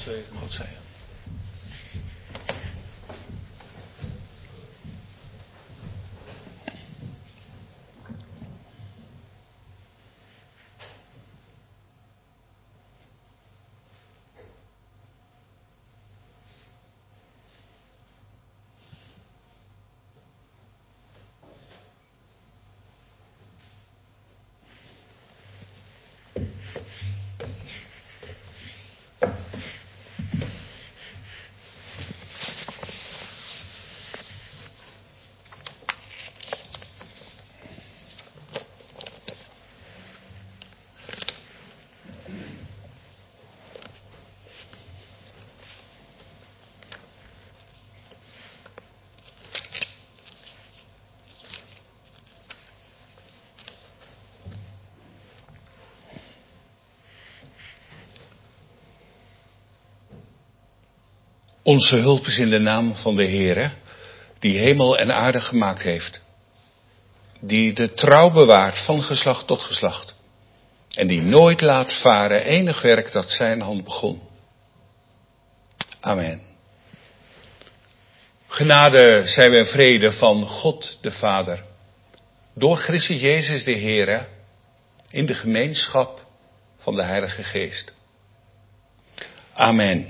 zegen. God zegen. Onze hulp is in de naam van de Heere, die hemel en aarde gemaakt heeft. Die de trouw bewaart van geslacht tot geslacht. En die nooit laat varen enig werk dat zijn hand begon. Amen. Genade zij wij vrede van God de Vader. Door Christus Jezus de Heere. In de gemeenschap van de Heilige Geest. Amen.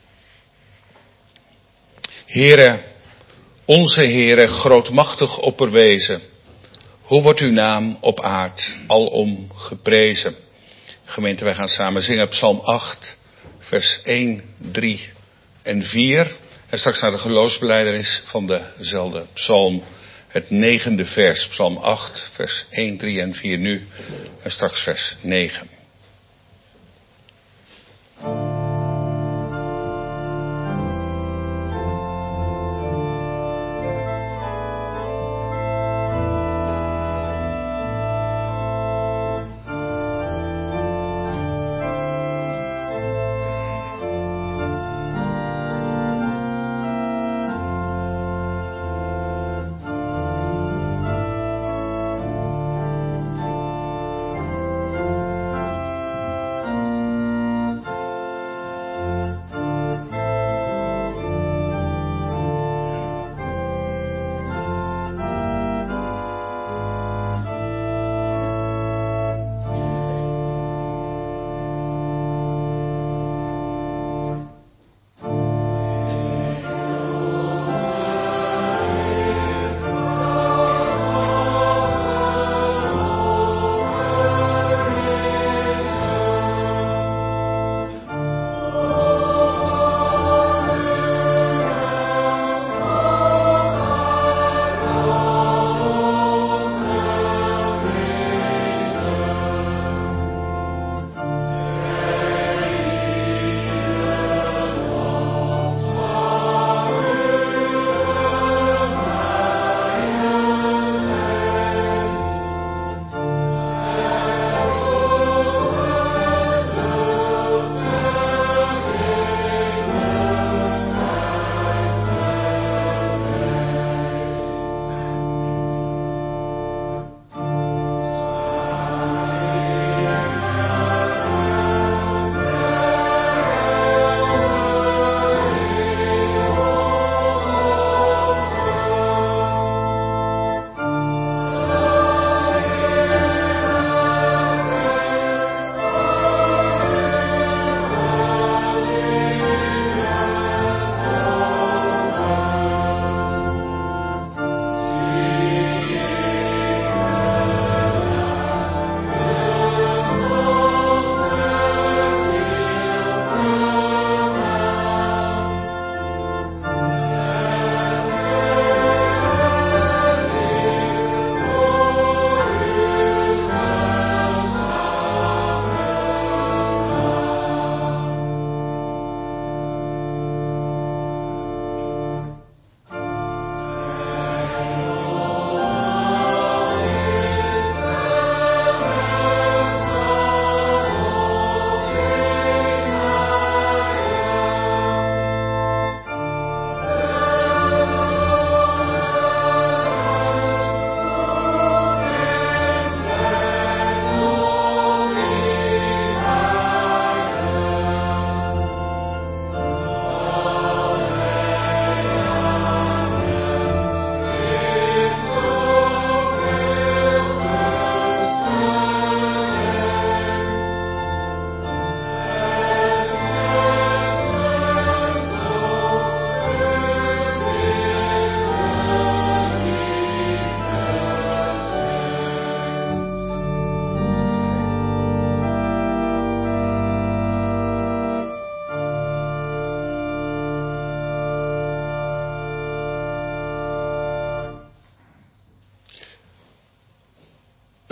Heere, onze Heere, grootmachtig opperwezen, hoe wordt uw naam op aard alom geprezen? Gemeente, wij gaan samen zingen Psalm 8, vers 1, 3 en 4. En straks naar de geloofsbelijdenis van dezelfde psalm, het 9e vers, Psalm 8, vers 1, 3 en 4 nu. En straks vers 9.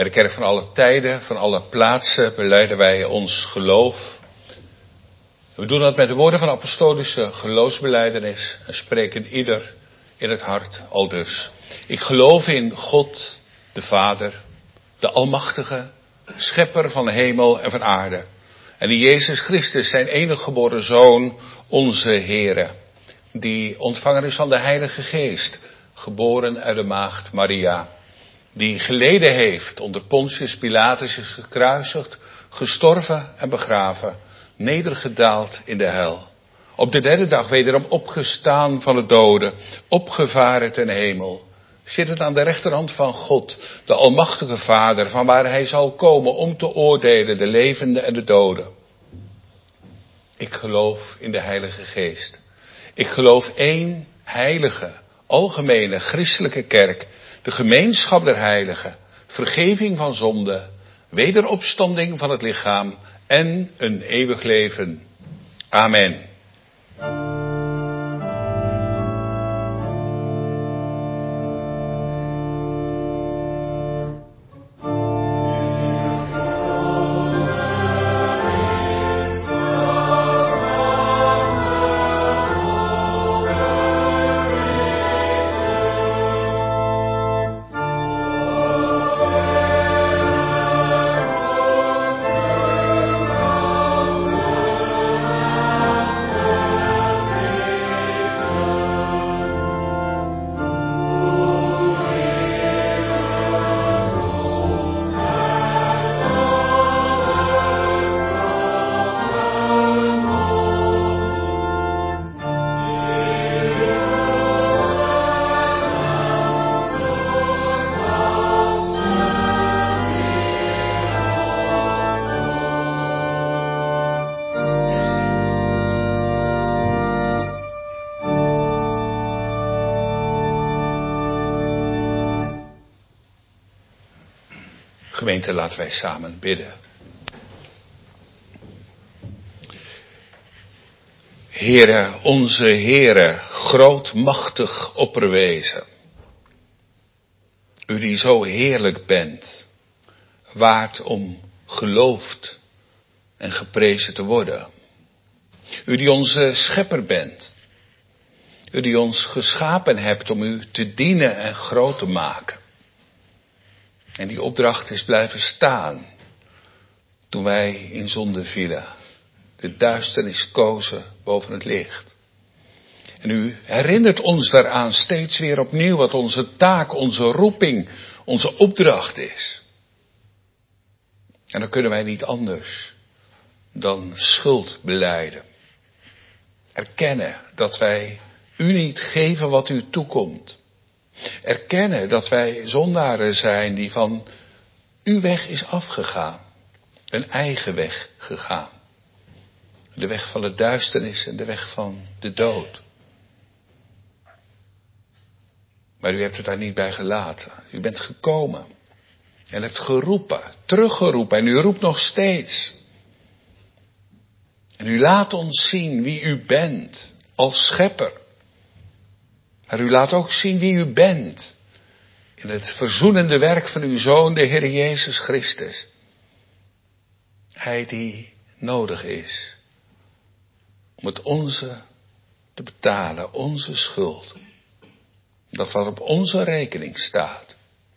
Bij de kerk van alle tijden, van alle plaatsen, belijden wij ons geloof. We doen dat met de woorden van apostolische geloofsbelijdenis en spreken ieder in het hart aldus. Ik geloof in God, de Vader, de Almachtige, Schepper van hemel en van aarde. En in Jezus Christus, zijn enige geboren Zoon, onze Heere, die ontvangen is van de Heilige Geest, geboren uit de maagd Maria, die geleden heeft onder Pontius Pilatus, is gekruisigd, gestorven en begraven, nedergedaald in de hel. Op de derde dag wederom opgestaan van de doden, opgevaren ten hemel, zittend aan de rechterhand van God, de Almachtige Vader, van waar hij zal komen om te oordelen de levenden en de doden. Ik geloof in de Heilige Geest. Ik geloof één heilige, algemene, christelijke kerk, de gemeenschap der heiligen, vergeving van zonde, wederopstanding van het lichaam en een eeuwig leven. Amen. Gemeente, laten wij samen bidden. Heere, onze Heere, grootmachtig opperwezen. U die zo heerlijk bent, waard om geloofd en geprezen te worden. U die onze schepper bent. U die ons geschapen hebt om u te dienen en groot te maken. En die opdracht is blijven staan toen wij in zonde vielen. De duisternis kozen boven het licht. En u herinnert ons daaraan steeds weer opnieuw wat onze taak, onze roeping, onze opdracht is. En dan kunnen wij niet anders dan schuld belijden. Erkennen dat wij u niet geven wat u toekomt. Erkennen dat wij zondaren zijn die van uw weg is afgegaan. Een eigen weg gegaan. De weg van de duisternis en de weg van de dood. Maar u hebt het daar niet bij gelaten. U bent gekomen. En hebt geroepen, teruggeroepen en u roept nog steeds. En u laat ons zien wie u bent als schepper. Maar u laat ook zien wie u bent in het verzoenende werk van uw Zoon, de Heer Jezus Christus. Hij die nodig is om het onze te betalen, onze schuld. Dat wat op onze rekening staat.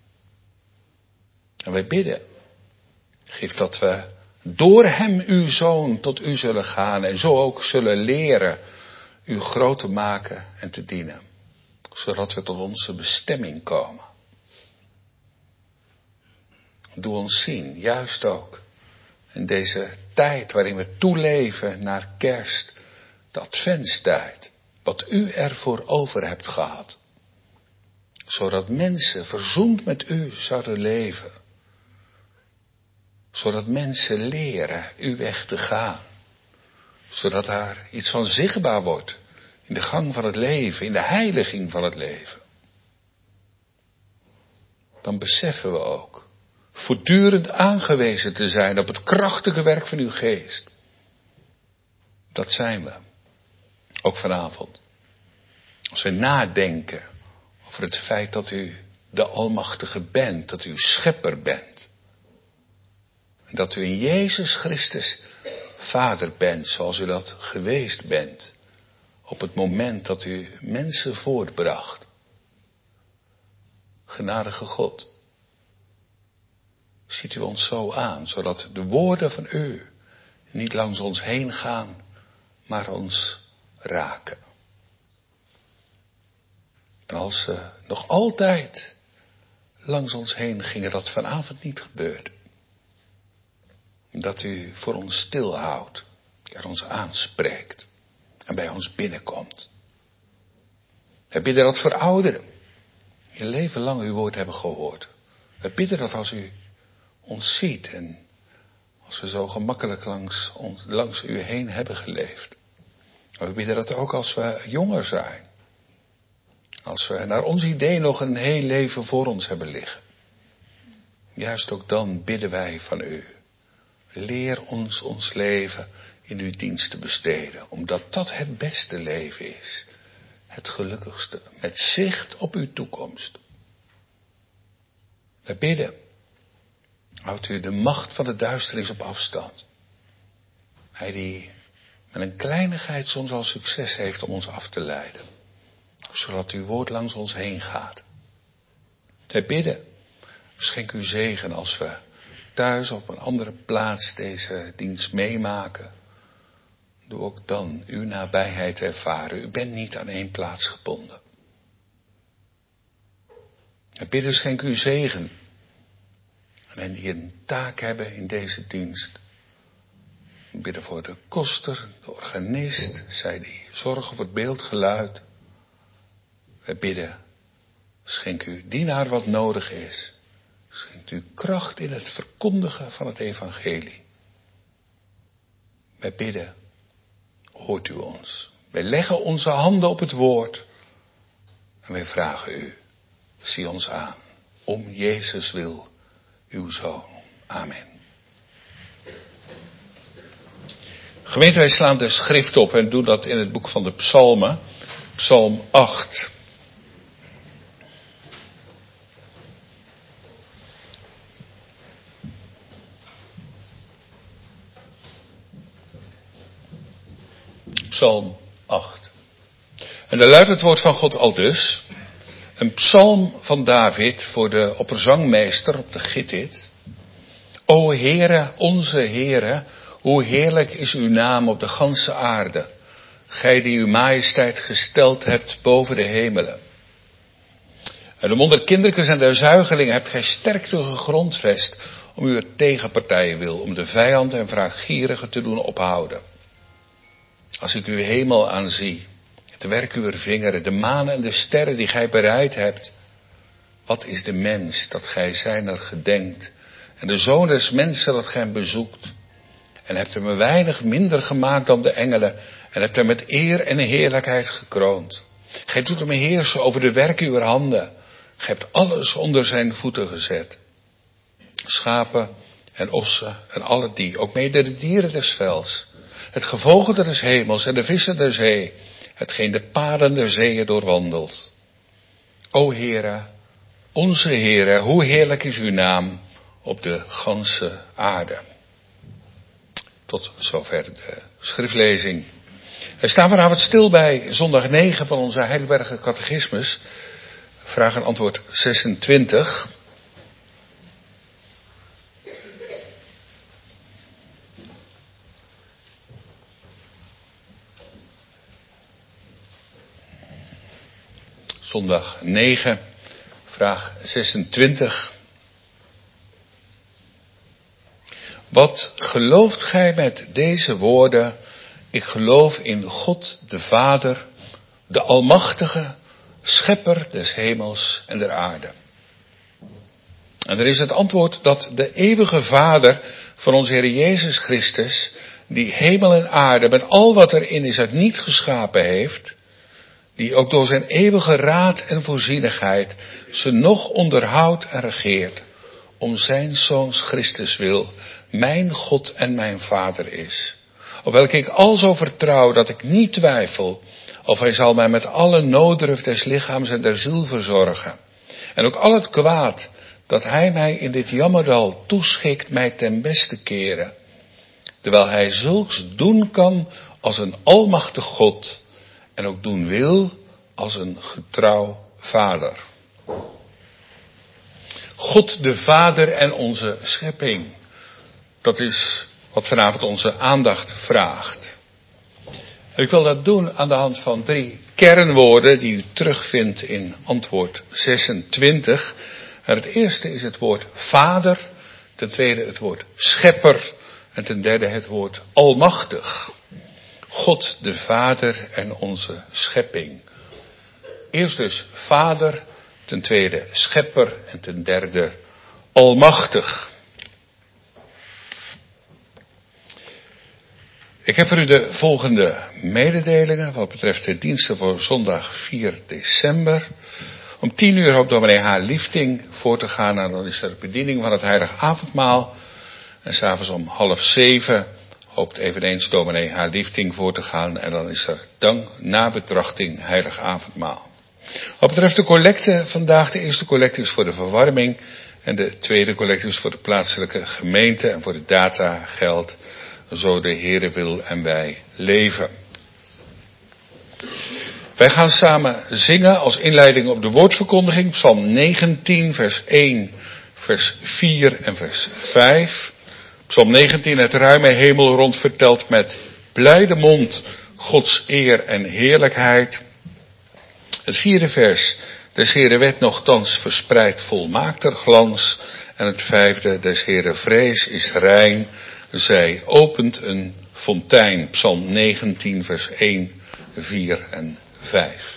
En wij bidden, geef dat we door hem uw Zoon tot u zullen gaan en zo ook zullen leren u groot te maken en te dienen. Zodat we tot onze bestemming komen. Doe ons zien, juist ook in deze tijd waarin we toeleven naar kerst, de adventstijd, wat u ervoor over hebt gehad. Zodat mensen verzoend met u zouden leven. Zodat mensen leren uw weg te gaan. Zodat daar iets van zichtbaar wordt in de gang van het leven, in de heiliging van het leven. Dan beseffen we ook voortdurend aangewezen te zijn op het krachtige werk van uw geest. Dat zijn we. Ook vanavond. Als we nadenken over het feit dat u de Almachtige bent, dat u schepper bent. En dat u in Jezus Christus Vader bent, zoals u dat geweest bent. Op het moment dat u mensen voortbracht. Genadige God. Ziet u ons zo aan, zodat de woorden van u niet langs ons heen gaan, maar ons raken. En als ze nog altijd langs ons heen gingen, dat vanavond niet gebeurde. Dat u voor ons stilhoudt, er ons aanspreekt en bij ons binnenkomt. We bidden dat voor ouderen, die een leven lang uw woord hebben gehoord. We bidden dat als u ons ziet en als we zo gemakkelijk langs u heen hebben geleefd. We bidden dat ook als we jonger zijn. Als we naar ons idee nog een heel leven voor ons hebben liggen. Juist ook dan bidden wij van u. Leer ons leven in uw dienst te besteden. Omdat dat het beste leven is. Het gelukkigste. Met zicht op uw toekomst. We bidden. Houdt u de macht van de duisternis op afstand. Hij die met een kleinigheid soms al succes heeft om ons af te leiden. Zodat uw woord langs ons heen gaat. Wij bidden. Schenk uw zegen als we thuis op een andere plaats deze dienst meemaken. Doe ook dan uw nabijheid ervaren. U bent niet aan één plaats gebonden. Wij bidden, schenk uw zegen. En hen die een taak hebben in deze dienst. We bidden voor de koster, de organist, zij die zorgen voor het beeldgeluid. We bidden, schenk uw dienaar wat nodig is. Schenkt u kracht in het verkondigen van het evangelie. Wij bidden, hoort u ons. Wij leggen onze handen op het woord. En wij vragen u, zie ons aan. Om Jezus wil, uw Zoon. Amen. Gemeente, wij slaan de schrift op en doen dat in het boek van de Psalmen. Psalm 8. Psalm 8. En daar luidt het woord van God aldus. Een psalm van David voor de opperzangmeester op de Gittit. O Heere, onze Heere, hoe heerlijk is uw naam op de ganse aarde. Gij die uw majesteit gesteld hebt boven de hemelen. En de mond der kindertjes en der zuigelingen hebt gij sterkte gegrondvest om uw tegenpartijen wil, om de vijand en wraakgierigen te doen ophouden. Als ik uw hemel aanzie, het werk uw vingeren, de maan en de sterren die gij bereid hebt. Wat is de mens dat gij zijner gedenkt, en de zoon des mensen dat gij hem bezoekt. En hebt hem een weinig minder gemaakt dan de engelen, en hebt hem met eer en heerlijkheid gekroond. Gij doet hem heersen over de werken uw handen. Gij hebt alles onder zijn voeten gezet. Schapen en ossen en alle die, ook mede de dieren des velds. Het gevogelte des hemels en de vissen der zee, hetgeen de paden der zeeën doorwandelt. O Heere, onze Heere, hoe heerlijk is uw naam op de ganse aarde. Tot zover de schriftlezing. We staan vanavond stil bij zondag 9 van onze Heidelberger Catechismus. Vraag en antwoord 26. Zondag 9, vraag 26. Wat gelooft gij met deze woorden? Ik geloof in God de Vader, de Almachtige, Schepper des hemels en der aarde. En er is het antwoord dat de eeuwige Vader van onze Heer Jezus Christus, die hemel en aarde met al wat erin is uit niet geschapen heeft, die ook door zijn eeuwige raad en voorzienigheid ze nog onderhoudt en regeert, om zijn Zoons Christus wil, mijn God en mijn Vader is. Op welke ik alzo vertrouw dat ik niet twijfel, of hij zal mij met alle nooddruf des lichaams en der ziel verzorgen. En ook al het kwaad dat hij mij in dit jammerdal toeschikt mij ten beste keren, terwijl hij zulks doen kan als een almachtig God en ook doen wil als een getrouw vader. God de Vader en onze schepping, dat is wat vanavond onze aandacht vraagt. En ik wil dat doen aan de hand van 3 kernwoorden die u terugvindt in antwoord 26. En het eerste is het woord vader, ten tweede het woord schepper en ten derde het woord almachtig. God de Vader en onze schepping. Eerst dus vader, ten tweede schepper en ten derde almachtig. Ik heb voor u de volgende mededelingen wat betreft de diensten voor zondag 4 december. Om 10:00 hoopt dominee H. Liefting voor te gaan en dan is er bediening van het heilige avondmaal. En s'avonds om 6:30 hoopt eveneens dominee H. Liefting voor te gaan en dan is er dank, nabetrachting, heilig avondmaal. Wat betreft de collecte vandaag, de eerste collecte is voor de verwarming en de tweede collecte is voor de plaatselijke gemeente en voor de data geldt zo de Heere wil en wij leven. Wij gaan samen zingen als inleiding op de woordverkondiging, Psalm 19, vers 1, vers 4 en vers 5. Psalm 19, het ruime hemel rond vertelt met blijde mond Gods eer en heerlijkheid. Het 4e vers, des Heere wet nochtans verspreidt volmaakter glans. En het 5e, des Heere vrees is rein, zij opent een fontein. Psalm 19, vers 1, 4 en 5.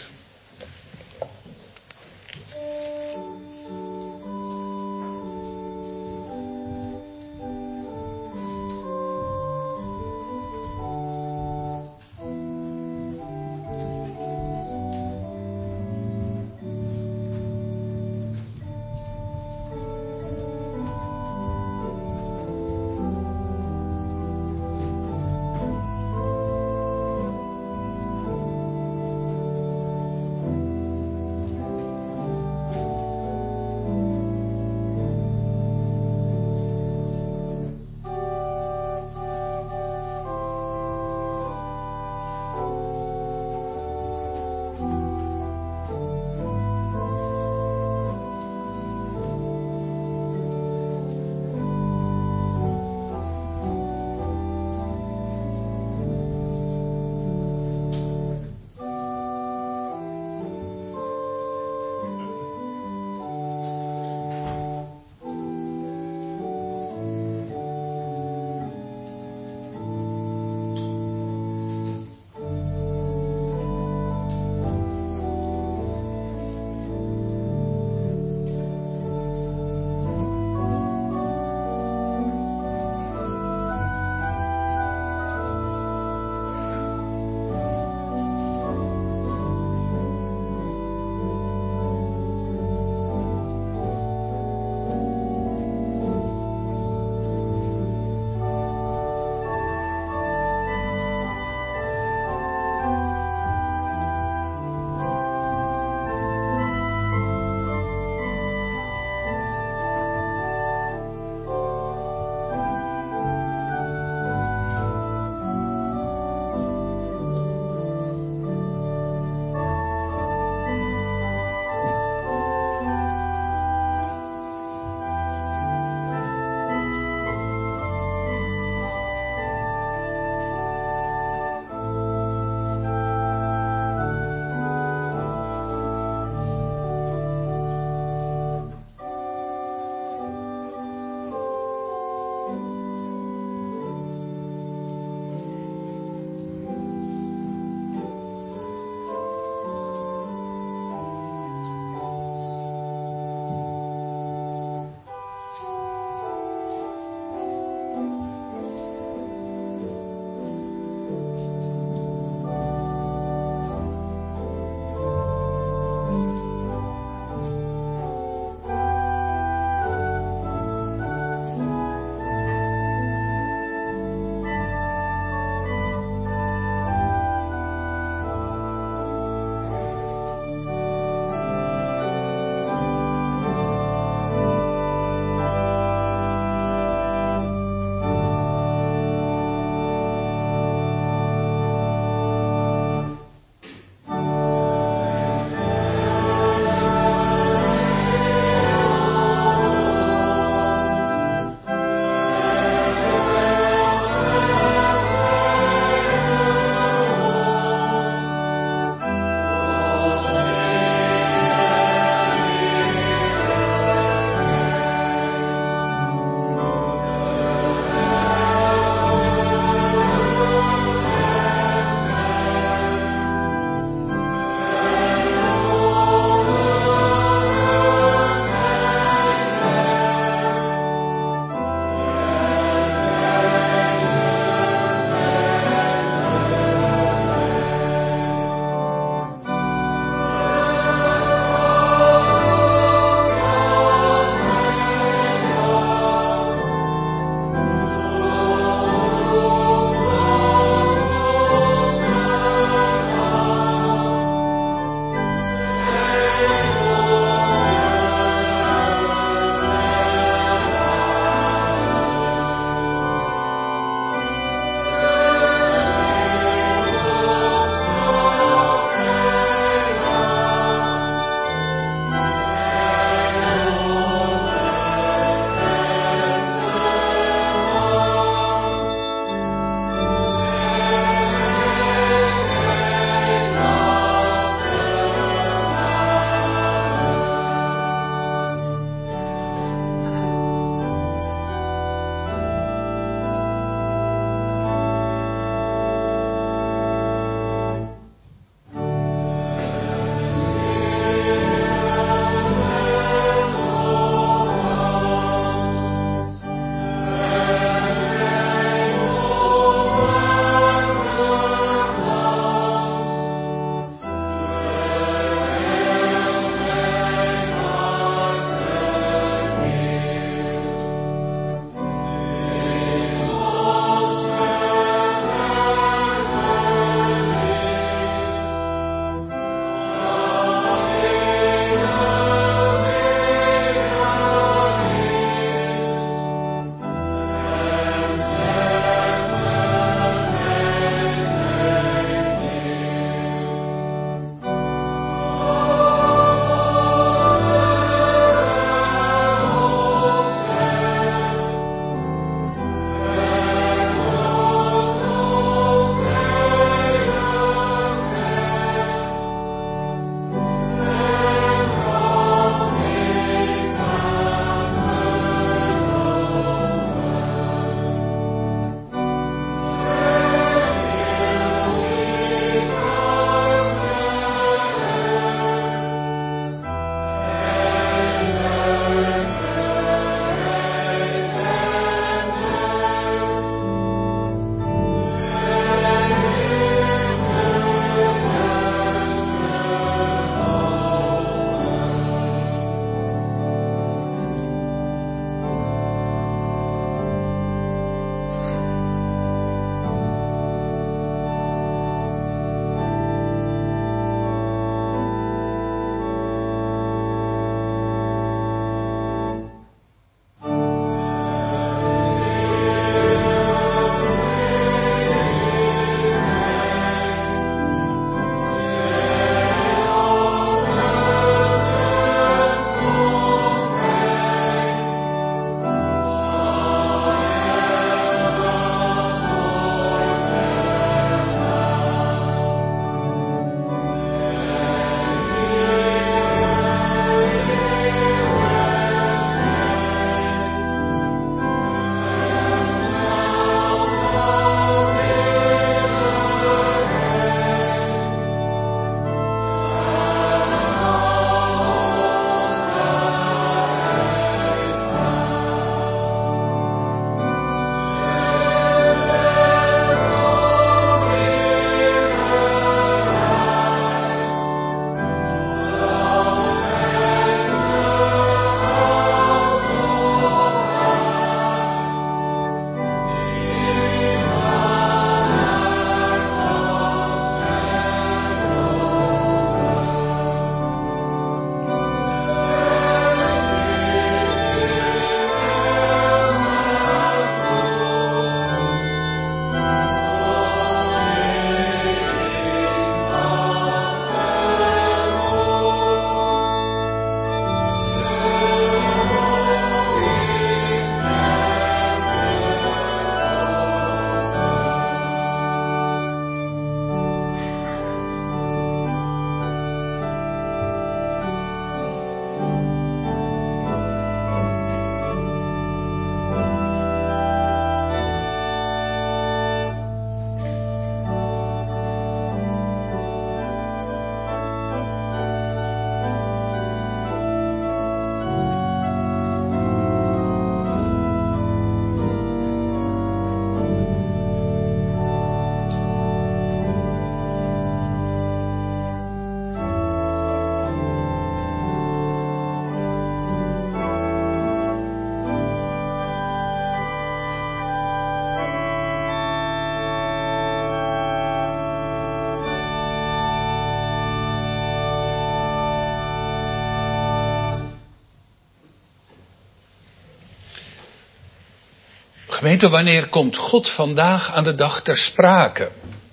Gemeente, wanneer komt God vandaag aan de dag ter sprake?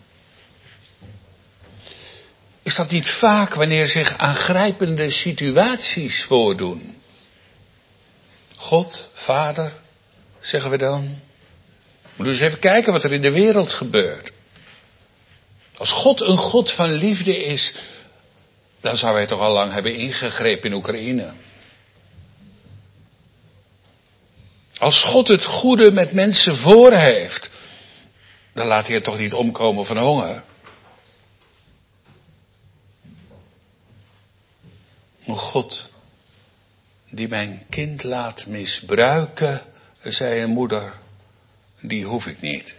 Is dat niet vaak wanneer zich aangrijpende situaties voordoen? God, Vader, zeggen we dan. Moeten we eens even kijken wat er in de wereld gebeurt. Als God een God van liefde is, dan zou hij toch al lang hebben ingegrepen in Oekraïne. Als God het goede met mensen voor heeft, dan laat hij het toch niet omkomen van honger. Maar God, die mijn kind laat misbruiken, zei een moeder, die hoef ik niet.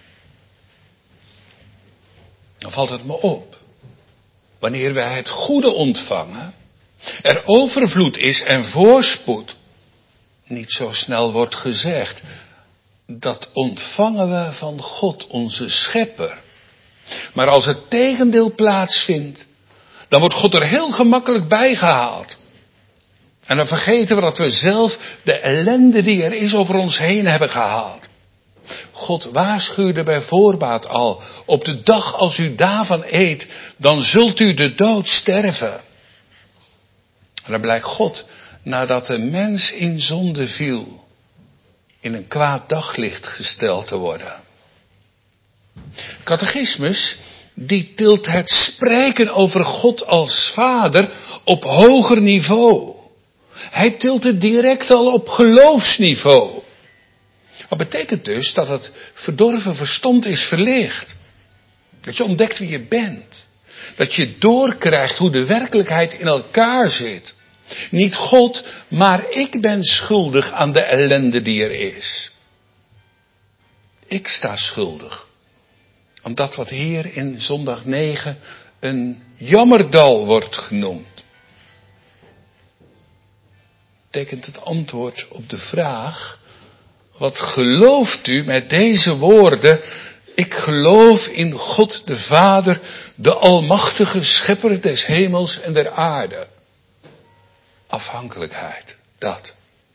Dan valt het me op. Wanneer wij het goede ontvangen, er overvloed is en voorspoed, niet zo snel wordt gezegd, dat ontvangen we van God, onze schepper. Maar als het tegendeel plaatsvindt, dan wordt God er heel gemakkelijk bij gehaald. En dan vergeten we dat we zelf de ellende die er is over ons heen hebben gehaald. God waarschuwde bij voorbaat al, op de dag als u daarvan eet, dan zult u de dood sterven. En dan blijkt God, nadat de mens in zonde viel, in een kwaad daglicht gesteld te worden. Catechismus, die tilt het spreken over God als Vader op hoger niveau. Hij tilt het direct al op geloofsniveau. Dat betekent dus dat het verdorven verstand is verlicht. Dat je ontdekt wie je bent. Dat je doorkrijgt hoe de werkelijkheid in elkaar zit. Niet God, maar ik ben schuldig aan de ellende die er is. Ik sta schuldig aan dat wat hier in zondag 9 een jammerdal wordt genoemd. Betekent het antwoord op de vraag, wat gelooft u met deze woorden? Ik geloof in God de Vader, de almachtige schepper des hemels en der aarde. Afhankelijkheid, dat.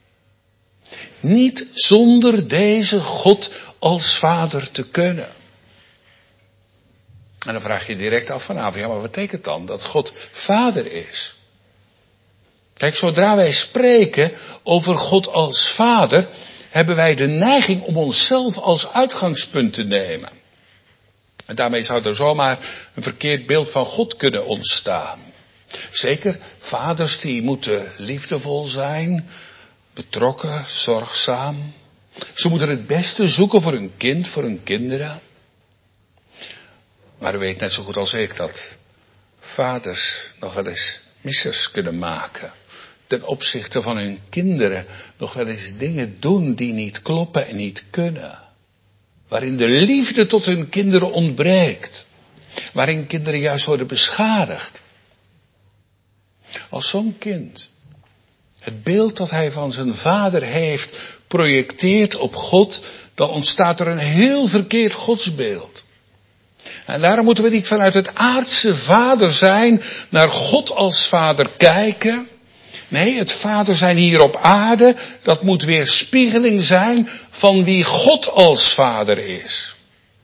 Niet zonder deze God als Vader te kunnen. En dan vraag je direct af vanavond, ja, maar wat betekent dan dat God Vader is? Kijk, zodra wij spreken over God als Vader, hebben wij de neiging om onszelf als uitgangspunt te nemen. En daarmee zou er zomaar een verkeerd beeld van God kunnen ontstaan. Zeker, vaders die moeten liefdevol zijn, betrokken, zorgzaam. Ze moeten het beste zoeken voor hun kind, voor hun kinderen. Maar u weet net zo goed als ik dat vaders nog wel eens missers kunnen maken. Ten opzichte van hun kinderen nog wel eens dingen doen die niet kloppen en niet kunnen. Waarin de liefde tot hun kinderen ontbreekt. Waarin kinderen juist worden beschadigd. Als zo'n kind het beeld dat hij van zijn vader heeft projecteert op God, dan ontstaat er een heel verkeerd godsbeeld. En daarom moeten we niet vanuit het aardse vader zijn naar God als vader kijken. Nee, het vader zijn hier op aarde, dat moet weerspiegeling zijn van wie God als vader is.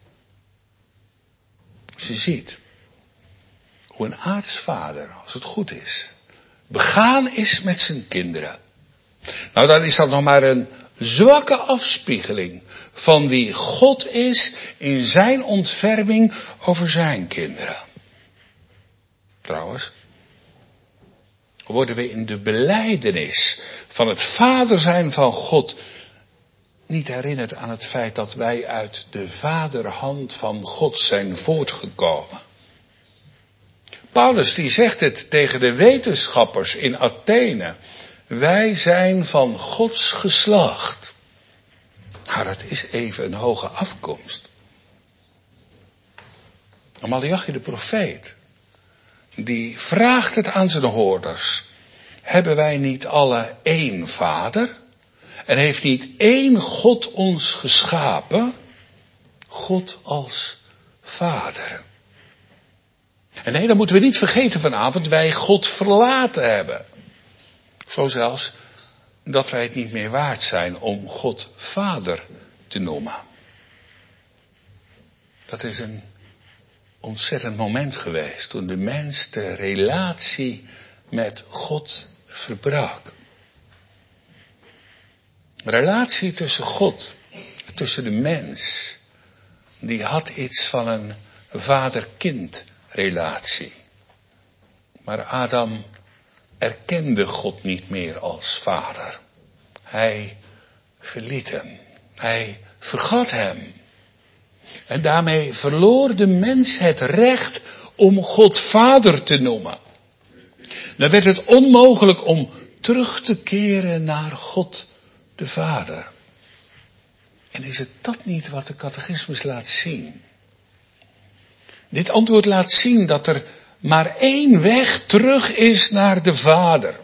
Dus je ziet hoe een aartsvader, als het goed is, begaan is met zijn kinderen. Nou, dan is dat nog maar een zwakke afspiegeling van wie God is in zijn ontferming over zijn kinderen. Trouwens, worden we in de belijdenis van het vader zijn van God niet herinnerd aan het feit dat wij uit de vaderhand van God zijn voortgekomen. Paulus die zegt het tegen de wetenschappers in Athene. Wij zijn van Gods geslacht. Nou, dat is even een hoge afkomst. Maleachi de profeet, die vraagt het aan zijn hoorders. Hebben wij niet alle één vader? En heeft niet één God ons geschapen? God als vader. En nee, dat moeten we niet vergeten vanavond, wij God verlaten hebben. Zo zelfs dat wij het niet meer waard zijn om God vader te noemen. Dat is een ontzettend moment geweest toen de mens de relatie met God verbrak. De relatie tussen God, tussen de mens, die had iets van een vader-kind relatie. Maar Adam erkende God niet meer als vader. Hij verliet hem. Hij vergat hem. En daarmee verloor de mens het recht om God vader te noemen. Dan werd het onmogelijk om terug te keren naar God de Vader. En is het dat niet wat de catechismus laat zien? Dit antwoord laat zien dat er maar één weg terug is naar de Vader.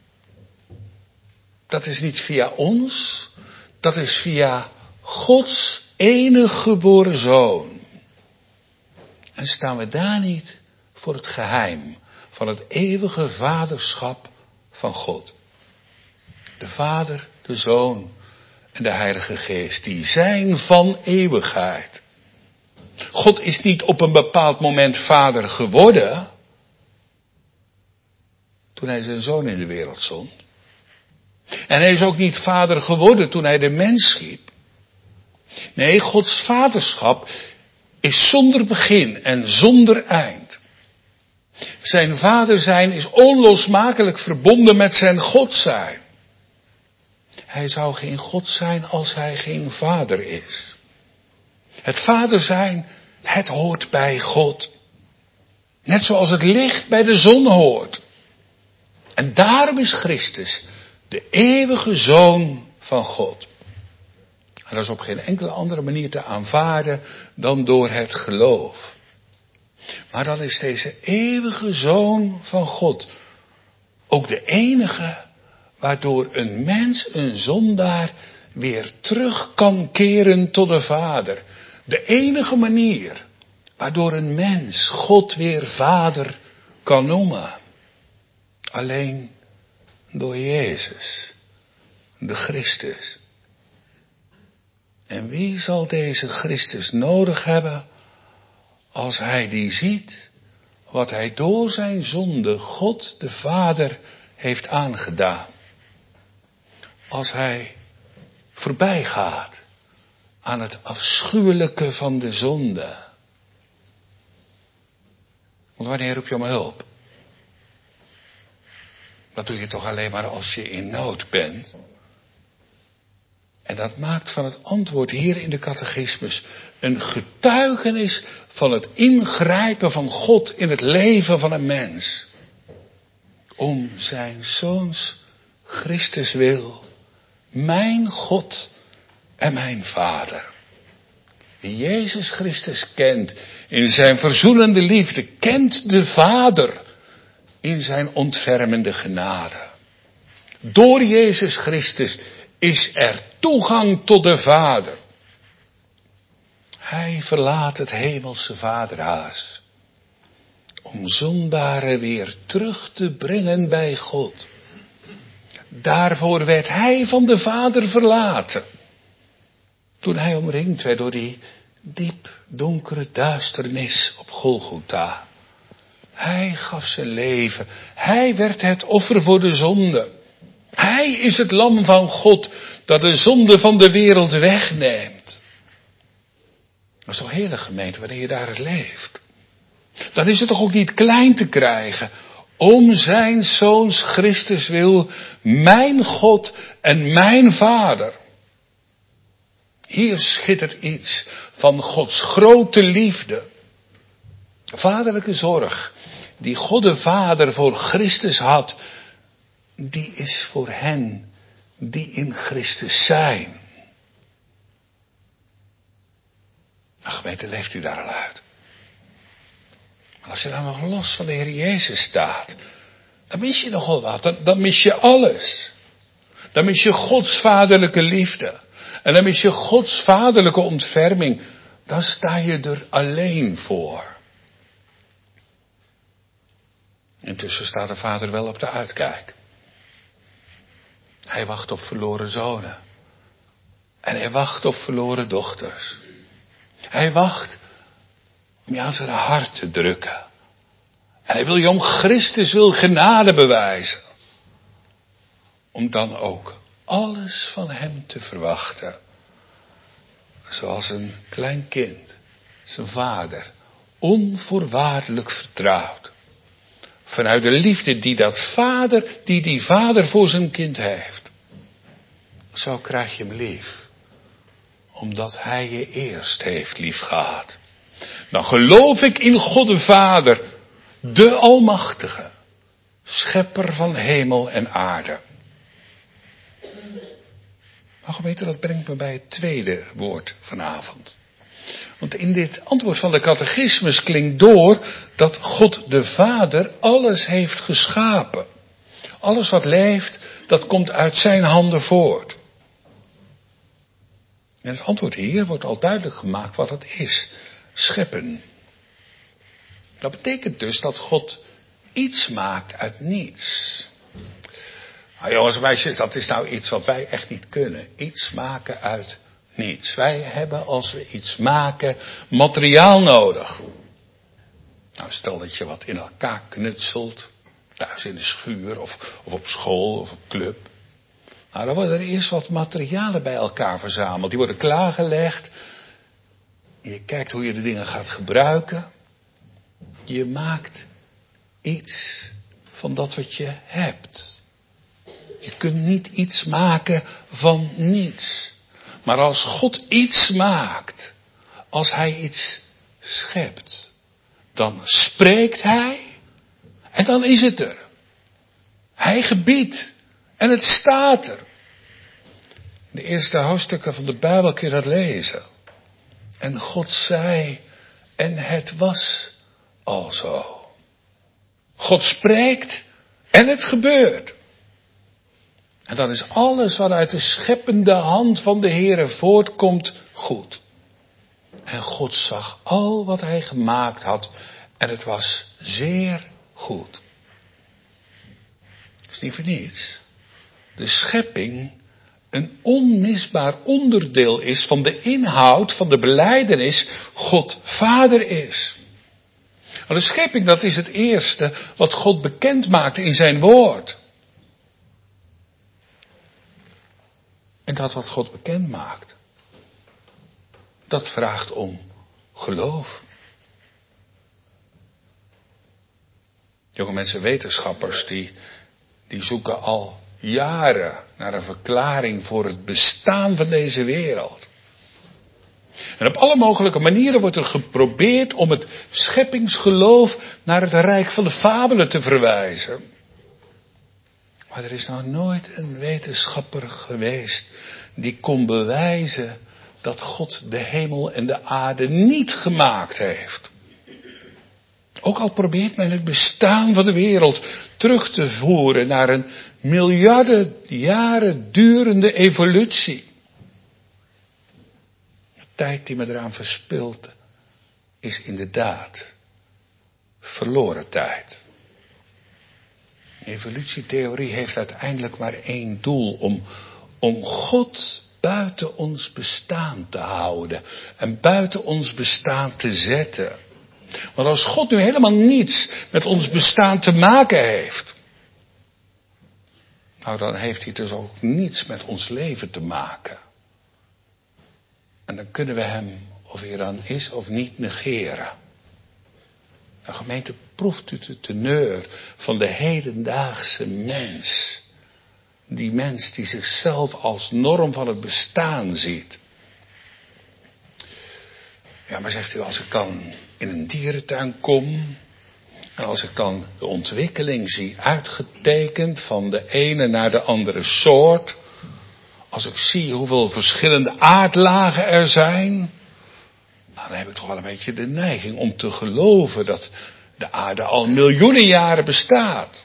Dat is niet via ons, dat is via Gods enige geboren Zoon. En staan we daar niet voor het geheim van het eeuwige vaderschap van God? De Vader, de Zoon en de Heilige Geest, die zijn van eeuwigheid. God is niet op een bepaald moment vader geworden toen hij zijn Zoon in de wereld zond. En hij is ook niet vader geworden toen hij de mens schiep. Nee, Gods vaderschap is zonder begin en zonder eind. Zijn vader zijn is onlosmakelijk verbonden met zijn God zijn. Hij zou geen God zijn als hij geen vader is. Het vader zijn, het hoort bij God. Net zoals het licht bij de zon hoort. En daarom is Christus de eeuwige Zoon van God. En dat is op geen enkele andere manier te aanvaarden dan door het geloof. Maar dan is deze eeuwige Zoon van God ook de enige waardoor een mens, een zondaar, weer terug kan keren tot de Vader. De enige manier waardoor een mens God weer Vader kan noemen. Alleen door Jezus, de Christus. En wie zal deze Christus nodig hebben als hij die ziet wat hij door zijn zonde God de Vader heeft aangedaan? Als hij voorbij gaat aan het afschuwelijke van de zonde. Want wanneer roep je om hulp? Dat doe je toch alleen maar als je in nood bent. En dat maakt van het antwoord hier in de catechismus een getuigenis van het ingrijpen van God in het leven van een mens. Om zijn Zoons Christus wil, mijn God en mijn Vader. Wie Jezus Christus kent in zijn verzoenende liefde, kent de Vader in zijn ontfermende genade. Door Jezus Christus is er toegang tot de Vader. Hij verlaat het hemelse vaderhuis om zondaren weer terug te brengen bij God. Daarvoor werd hij van de Vader verlaten. Toen hij omringd werd door die diep donkere duisternis op Golgotha. Hij gaf zijn leven. Hij werd het offer voor de zonde. Hij is het lam van God dat de zonde van de wereld wegneemt. Dat is toch heerlijk, gemeente, wanneer je daar het leeft. Dan is het toch ook niet klein te krijgen. Om zijn Zoons Christus wil, mijn God en mijn Vader. Hier schittert iets van Gods grote liefde. Vaderlijke zorg die God de Vader voor Christus had, die is voor hen die in Christus zijn. Nou, gemeente, leeft u daar al uit. Maar als je dan nog los van de Heer Jezus staat, dan mis je nogal wat. Dan mis je alles. Dan mis je Gods vaderlijke liefde. En dan mis je Gods vaderlijke ontferming. Dan sta je er alleen voor. Intussen staat de Vader wel op de uitkijk. Hij wacht op verloren zonen. En hij wacht op verloren dochters. Hij wacht om je aan zijn hart te drukken. En hij wil je om Christus wil genade bewijzen. Om dan ook alles van hem te verwachten. Zoals een klein kind zijn vader onvoorwaardelijk vertrouwt. Vanuit de liefde die die vader voor zijn kind heeft. Zo krijg je hem lief. Omdat hij je eerst heeft liefgehad. Dan geloof ik in God de Vader, de Almachtige, schepper van hemel en aarde. Maar gemeente, dat brengt me bij het tweede woord vanavond. Want in dit antwoord van de catechismus klinkt door dat God de Vader alles heeft geschapen. Alles wat leeft, dat komt uit zijn handen voort. En het antwoord hier wordt al duidelijk gemaakt wat het is. Scheppen. Dat betekent dus dat God iets maakt uit niets. Nou jongens en meisjes, dat is nou iets wat wij echt niet kunnen. Iets maken uit niets. Wij hebben als we iets maken materiaal nodig. Nou stel dat je wat in elkaar knutselt. Thuis in de schuur of op school of op club. Nou, dan worden er eerst wat materialen bij elkaar verzameld. Die worden klaargelegd. Je kijkt hoe je de dingen gaat gebruiken. Je maakt iets van dat wat je hebt. Je kunt niet iets maken van niets. Maar als God iets maakt, als hij iets schept, dan spreekt hij en dan is het er. Hij gebiedt. En het staat er. De eerste hoofdstukken van de Bijbel kun je dat lezen. En God zei, en het was al zo. God spreekt en het gebeurt. En dan is alles wat uit de scheppende hand van de Heere voortkomt goed. En God zag al wat hij gemaakt had en het was zeer goed. Dat is niet voor niets. De schepping een onmisbaar onderdeel is van de inhoud van de belijdenis God Vader is. Maar de schepping, dat is het eerste wat God bekend maakte in zijn woord. En dat wat God bekend maakt, dat vraagt om geloof. Jonge mensen, wetenschappers, die zoeken al jaren naar een verklaring voor het bestaan van deze wereld. En op alle mogelijke manieren wordt er geprobeerd om het scheppingsgeloof naar het rijk van de fabelen te verwijzen. Maar er is nog nooit een wetenschapper geweest die kon bewijzen dat God de hemel en de aarde niet gemaakt heeft. Ook al probeert men het bestaan van de wereld terug te voeren naar een miljarden jaren durende evolutie. De tijd die men eraan verspilt is inderdaad verloren tijd. De evolutietheorie heeft uiteindelijk maar één doel, om God buiten ons bestaan te houden en buiten ons bestaan te zetten. Want als God nu helemaal niets met ons bestaan te maken heeft, nou dan heeft hij dus ook niets met ons leven te maken. En dan kunnen we hem, of hij er dan is of niet, negeren. De gemeente, proeft u de teneur van de hedendaagse mens. Die mens die zichzelf als norm van het bestaan ziet. Ja, maar zegt u, als ik dan in een dierentuin kom en als ik dan de ontwikkeling zie uitgetekend van de ene naar de andere soort, als ik zie hoeveel verschillende aardlagen er zijn, nou, dan heb ik toch wel een beetje de neiging om te geloven dat de aarde al miljoenen jaren bestaat.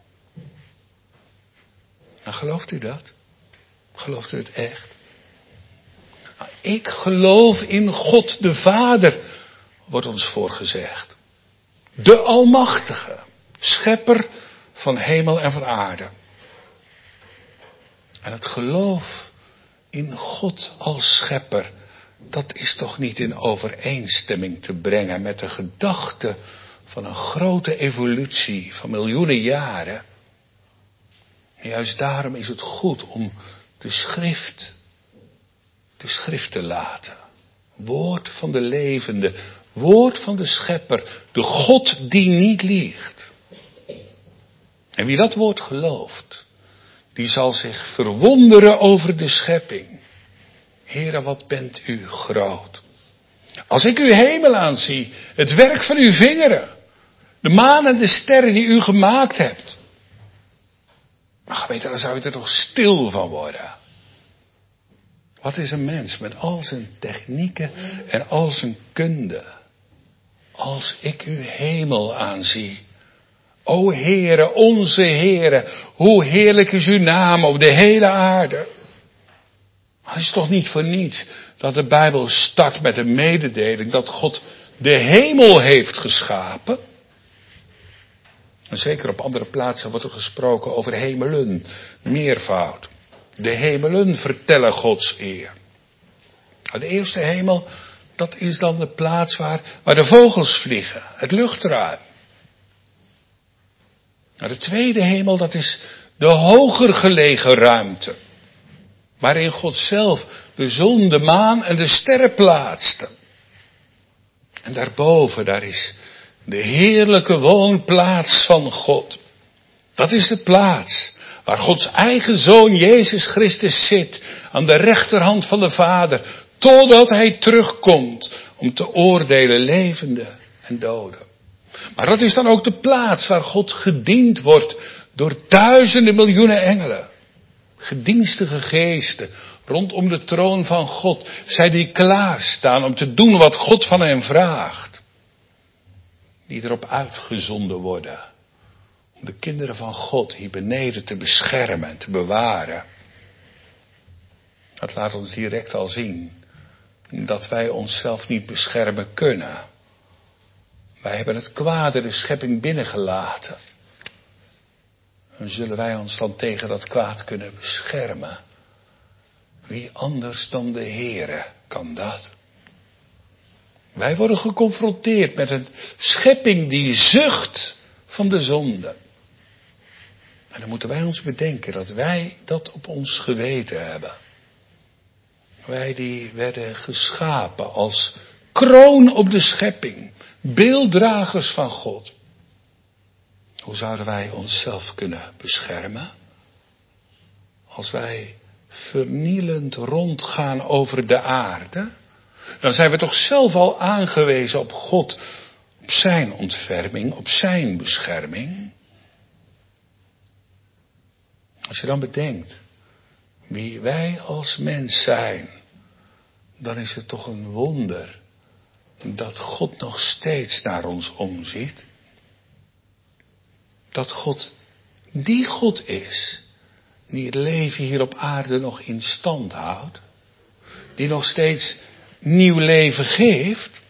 Nou, gelooft u dat? Gelooft u het echt? Nou, ik geloof in God de Vader, wordt ons voorgezegd. De Almachtige, schepper van hemel en van aarde. En het geloof in God als schepper, dat is toch niet in overeenstemming te brengen met de gedachte van een grote evolutie van miljoenen jaren. En juist daarom is het goed om de schrift te laten. Woord van de levende, woord van de schepper, de God die niet liegt. En wie dat woord gelooft, die zal zich verwonderen over de schepping. Heere, wat bent u groot. Als ik uw hemel aanzie, het werk van uw vingeren, de maan en de sterren die u gemaakt hebt. Maar geweten, dan zou je er toch stil van worden. Wat is een mens met al zijn technieken en al zijn kunde? Als ik uw hemel aanzie. O Heere, onze Heere, hoe heerlijk is uw naam op de hele aarde. Maar het is toch niet voor niets dat de Bijbel start met een mededeling dat God de hemel heeft geschapen. En zeker op andere plaatsen wordt er gesproken over hemelen, meervoud. De hemelen vertellen Gods eer. De eerste hemel, dat is dan de plaats waar de vogels vliegen, het luchtruim. De tweede hemel, dat is de hoger gelegen ruimte. Waarin God zelf de zon, de maan en de sterren plaatste. En daarboven, daar is de heerlijke woonplaats van God. Dat is de plaats waar Gods eigen Zoon Jezus Christus zit. Aan de rechterhand van de Vader. Totdat Hij terugkomt om te oordelen levenden en doden. Maar dat is dan ook de plaats waar God gediend wordt door duizenden miljoenen engelen. Gedienstige geesten rondom de troon van God. Zij die klaarstaan om te doen wat God van hen vraagt. Die erop uitgezonden worden. Om de kinderen van God hier beneden te beschermen en te bewaren. Dat laat ons direct al zien dat wij onszelf niet beschermen kunnen. Wij hebben het kwade de schepping binnengelaten. En zullen wij ons dan tegen dat kwaad kunnen beschermen? Wie anders dan de Heere kan dat? Wij worden geconfronteerd met een schepping die zucht van de zonde. En dan moeten wij ons bedenken dat wij dat op ons geweten hebben. Wij die werden geschapen als kroon op de schepping. Beelddragers van God. Hoe zouden wij onszelf kunnen beschermen? Als wij vernielend rondgaan over de aarde, dan zijn we toch zelf al aangewezen op God, op zijn ontferming, op zijn bescherming. Als je dan bedenkt wie wij als mens zijn, dan is het toch een wonder dat God nog steeds naar ons omziet. Dat God die God is, die het leven hier op aarde nog in stand houdt. Die nog steeds nieuw leven geeft.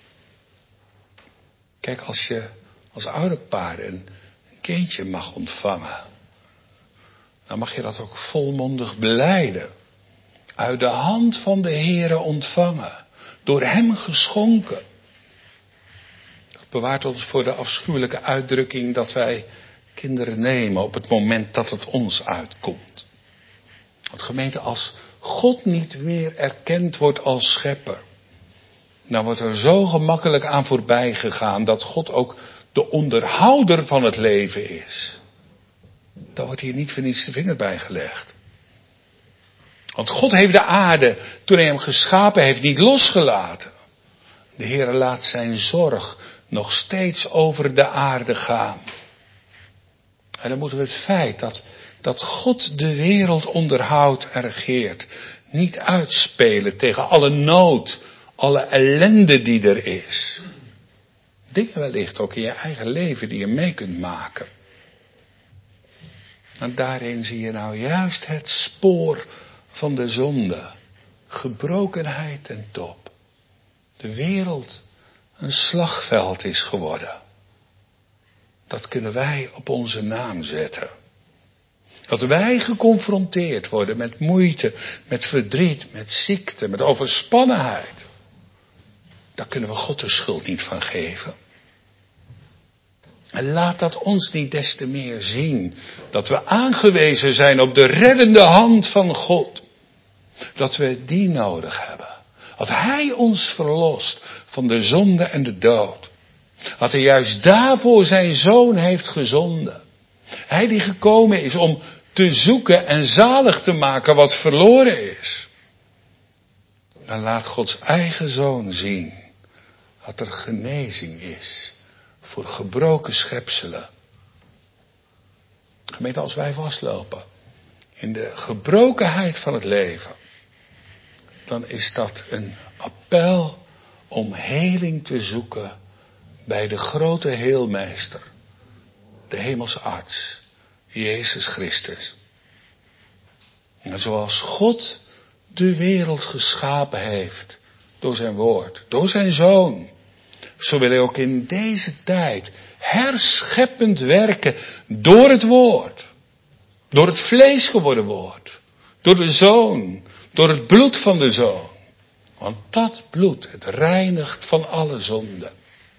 Kijk, als je als ouderpaar een kindje mag ontvangen, dan mag je dat ook volmondig belijden. Uit de hand van de Heere ontvangen. Door hem geschonken. Dat bewaart ons voor de afschuwelijke uitdrukking dat wij kinderen nemen op het moment dat het ons uitkomt. Want gemeente, als God niet meer erkend wordt als schepper, dan wordt er zo gemakkelijk aan voorbij gegaan dat God ook de onderhouder van het leven is. Daar wordt hier niet voor niets de vinger bij gelegd. Want God heeft de aarde, toen hij hem geschapen heeft, niet losgelaten. De Heere laat zijn zorg nog steeds over de aarde gaan. En dan moeten we het feit dat God de wereld onderhoudt en regeert, niet uitspelen tegen alle nood, alle ellende die er is. Dingen wellicht ook in je eigen leven die je mee kunt maken. En daarin zie je nou juist het spoor van de zonde. Gebrokenheid ten top. De wereld een slagveld is geworden. Dat kunnen wij op onze naam zetten. Dat wij geconfronteerd worden met moeite, met verdriet, met ziekte, met overspannenheid. Daar kunnen we God de schuld niet van geven. En laat dat ons niet des te meer zien. Dat we aangewezen zijn op de reddende hand van God. Dat we die nodig hebben. Dat Hij ons verlost van de zonde en de dood. Dat Hij juist daarvoor zijn Zoon heeft gezonden. Hij die gekomen is om te zoeken en zalig te maken wat verloren is. Dan laat Gods eigen Zoon zien dat er genezing is voor gebroken schepselen. Gemeente, als wij vastlopen in de gebrokenheid van het leven, dan is dat een appel om heling te zoeken bij de grote heelmeester, de hemelse arts, Jezus Christus. En zoals God de wereld geschapen heeft door zijn woord, door zijn Zoon, zo wil Hij ook in deze tijd herscheppend werken door het woord, door het vlees geworden woord, door de Zoon, door het bloed van de Zoon. Want dat bloed, het reinigt van alle zonde.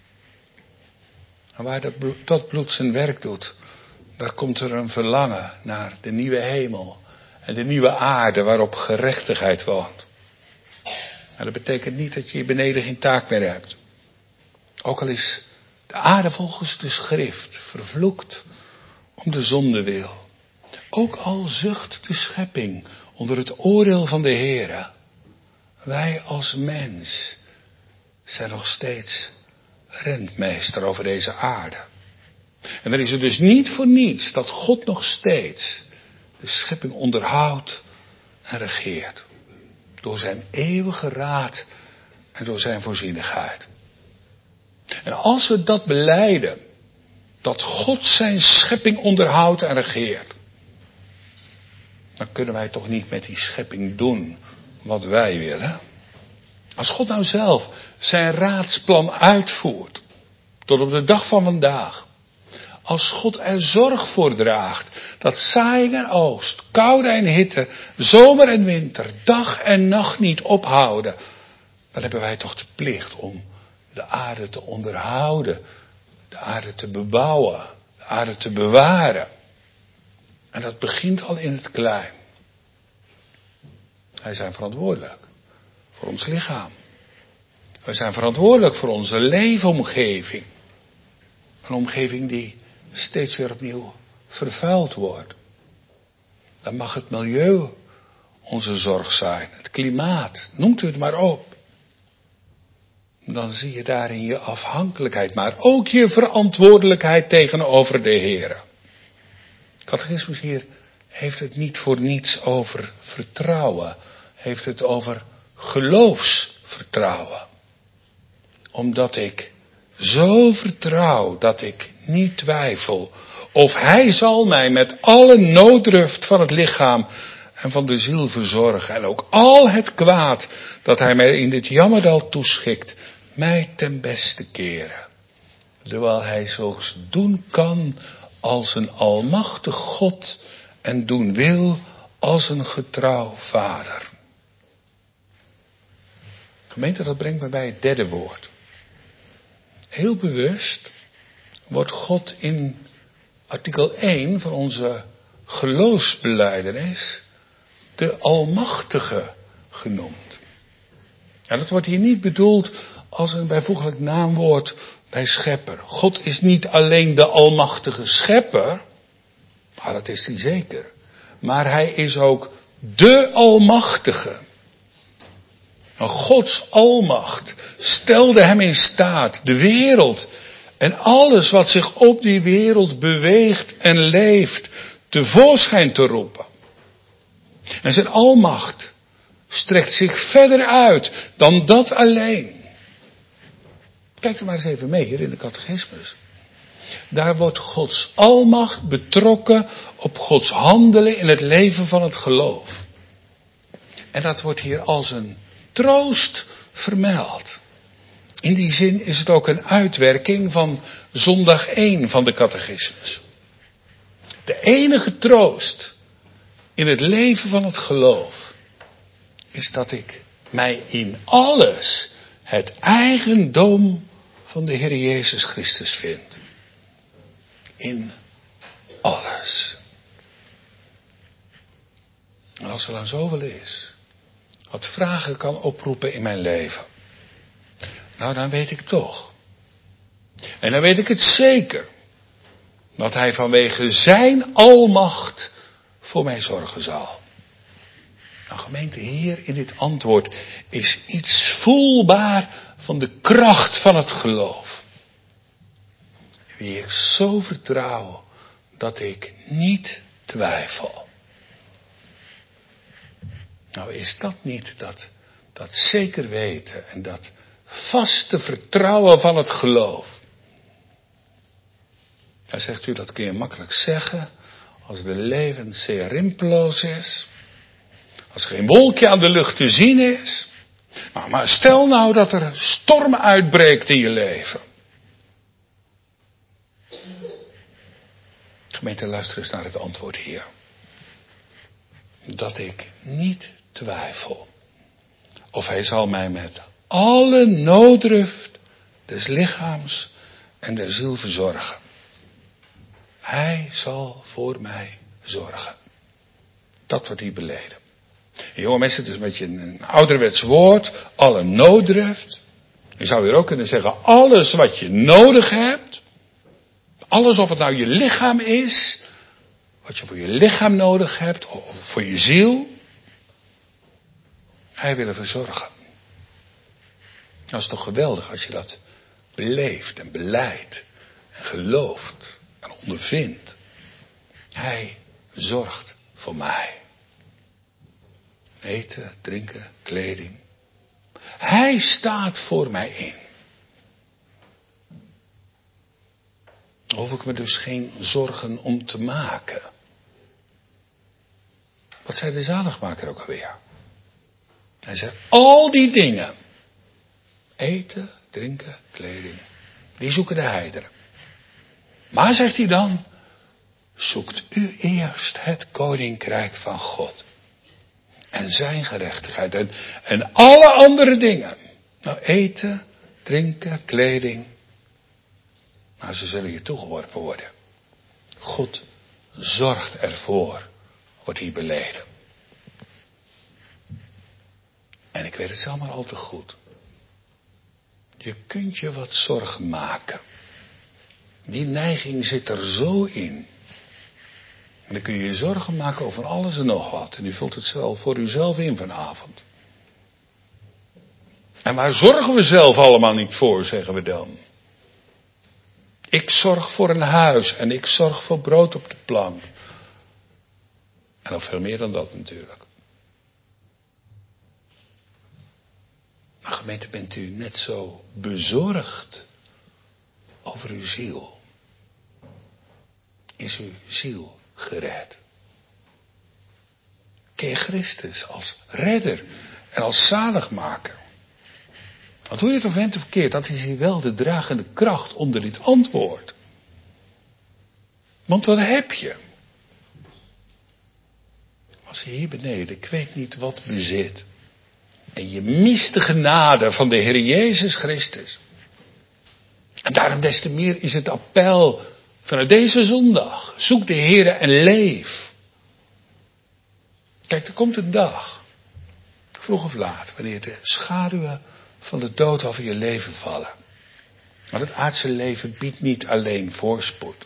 En waar dat bloed zijn werk doet, daar komt er een verlangen naar de nieuwe hemel en de nieuwe aarde waarop gerechtigheid woont. En dat betekent niet dat je hier beneden geen taak meer hebt. Ook al is de aarde volgens de schrift vervloekt om de zonde wil. Ook al zucht de schepping onder het oordeel van de Heere. Wij als mens zijn nog steeds rentmeester over deze aarde. En dan is het dus niet voor niets dat God nog steeds de schepping onderhoudt en regeert. Door zijn eeuwige raad en door zijn voorzienigheid. En als we dat belijden, dat God zijn schepping onderhoudt en regeert, dan kunnen wij toch niet met die schepping doen wat wij willen. Als God nou zelf zijn raadsplan uitvoert, tot op de dag van vandaag. Als God er zorg voor draagt, dat zaaiing en oogst, koude en hitte, zomer en winter, dag en nacht niet ophouden, dan hebben wij toch de plicht om de aarde te onderhouden, de aarde te bebouwen, de aarde te bewaren. En dat begint al in het klein. Wij zijn verantwoordelijk voor ons lichaam. Wij zijn verantwoordelijk voor onze leefomgeving. Een omgeving die steeds weer opnieuw vervuild wordt. Dan mag het milieu onze zorg zijn. Het klimaat, noemt u het maar op. Dan zie je daarin je afhankelijkheid, maar ook je verantwoordelijkheid tegenover de Heere. Catechismus hier heeft het niet voor niets over vertrouwen. Heeft het over geloofsvertrouwen. Omdat ik zo vertrouw dat ik niet twijfel of Hij zal mij met alle nooddruft van het lichaam en van de ziel verzorgen. En ook al het kwaad dat Hij mij in dit jammerdal toeschikt, mij ten beste keren. Terwijl Hij zulks doen kan als een almachtig God en doen wil als een getrouw vader. Gemeente, dat brengt me bij het derde woord. Heel bewust wordt God in artikel 1 van onze geloofsbelijdenis de Almachtige genoemd. En dat wordt hier niet bedoeld als een bijvoeglijk naamwoord bij schepper. God is niet alleen de almachtige schepper, maar dat is hij zeker. Maar hij is ook de Almachtige. En Gods almacht stelde hem in staat de wereld en alles wat zich op die wereld beweegt en leeft tevoorschijn te roepen. En zijn almacht strekt zich verder uit dan dat alleen. Kijk er maar eens even mee hier in de catechismus. Daar wordt Gods almacht betrokken op Gods handelen in het leven van het geloof. En dat wordt hier als een troost vermeld. In die zin is het ook een uitwerking van zondag 1 van de catechismus. De enige troost in het leven van het geloof is dat ik mij in alles het eigendom van de Heer Jezus Christus vind. In alles. En als er dan zoveel is, wat vragen kan oproepen in mijn leven, nou dan weet ik toch. En dan weet ik het zeker. Dat hij vanwege zijn almacht voor mij zorgen zal. Nou gemeente, Heer, in dit antwoord is iets voelbaar van de kracht van het geloof. Wie ik zo vertrouw dat ik niet twijfel. Nou is dat niet dat zeker weten en dat vaste vertrouwen van het geloof. Ja, zegt u, dat kun je makkelijk zeggen als de leven zeer rimpeloos is. Als er geen wolkje aan de lucht te zien is. Nou, maar stel nou dat er storm uitbreekt in je leven. Gemeente, luister eens naar het antwoord hier. Dat ik niet twijfel. Of hij zal mij met alle nooddruft des lichaams en der ziel verzorgen. Hij zal voor mij zorgen. Dat wordt hier beleden. En jonge mensen, het is een beetje een ouderwets woord. Alle nooddruft. Je zou hier ook kunnen zeggen, alles wat je nodig hebt. Alles of het nou je lichaam is. Wat je voor je lichaam nodig hebt. Of voor je ziel. Hij wil er verzorgen. Dat is toch geweldig als je dat beleeft en belijdt. En gelooft. En ondervindt. Hij zorgt voor mij. Eten, drinken, kleding. Hij staat voor mij in. Hoef ik me dus geen zorgen om te maken. Wat zei de zaligmaker ook alweer? Hij zei, al die dingen. Eten, drinken, kleding. Die zoeken de heideren. Maar zegt hij dan, zoekt u eerst het koninkrijk van God. En zijn gerechtigheid. En alle andere dingen. Nou, eten, drinken, kleding. Maar ze zullen je toegeworpen worden. God zorgt ervoor. Wordt hier beleden. En ik weet het zelf maar al te goed. Je kunt je wat zorgen maken. Die neiging zit er zo in. En dan kun je je zorgen maken over alles en nog wat. En u vult het zelf voor uzelf in vanavond. En waar zorgen we zelf allemaal niet voor, zeggen we dan? Ik zorg voor een huis en ik zorg voor brood op de plank. En nog veel meer dan dat natuurlijk. Maar gemeente, bent u net zo bezorgd over uw ziel? Is uw ziel gered? Ken je Christus als redder en als zaligmaker? Want hoe je het of bent of verkeerd, dat is hier wel de dragende kracht onder dit antwoord. Want wat heb je? Als je hier beneden, ik weet niet wat bezit. En je mist de genade van de Heer Jezus Christus. En daarom des te meer is het appel vanuit deze zondag. Zoek de Heer en leef. Kijk, er komt een dag. Vroeg of laat. Wanneer de schaduwen van de dood over je leven vallen. Want het aardse leven biedt niet alleen voorspoed.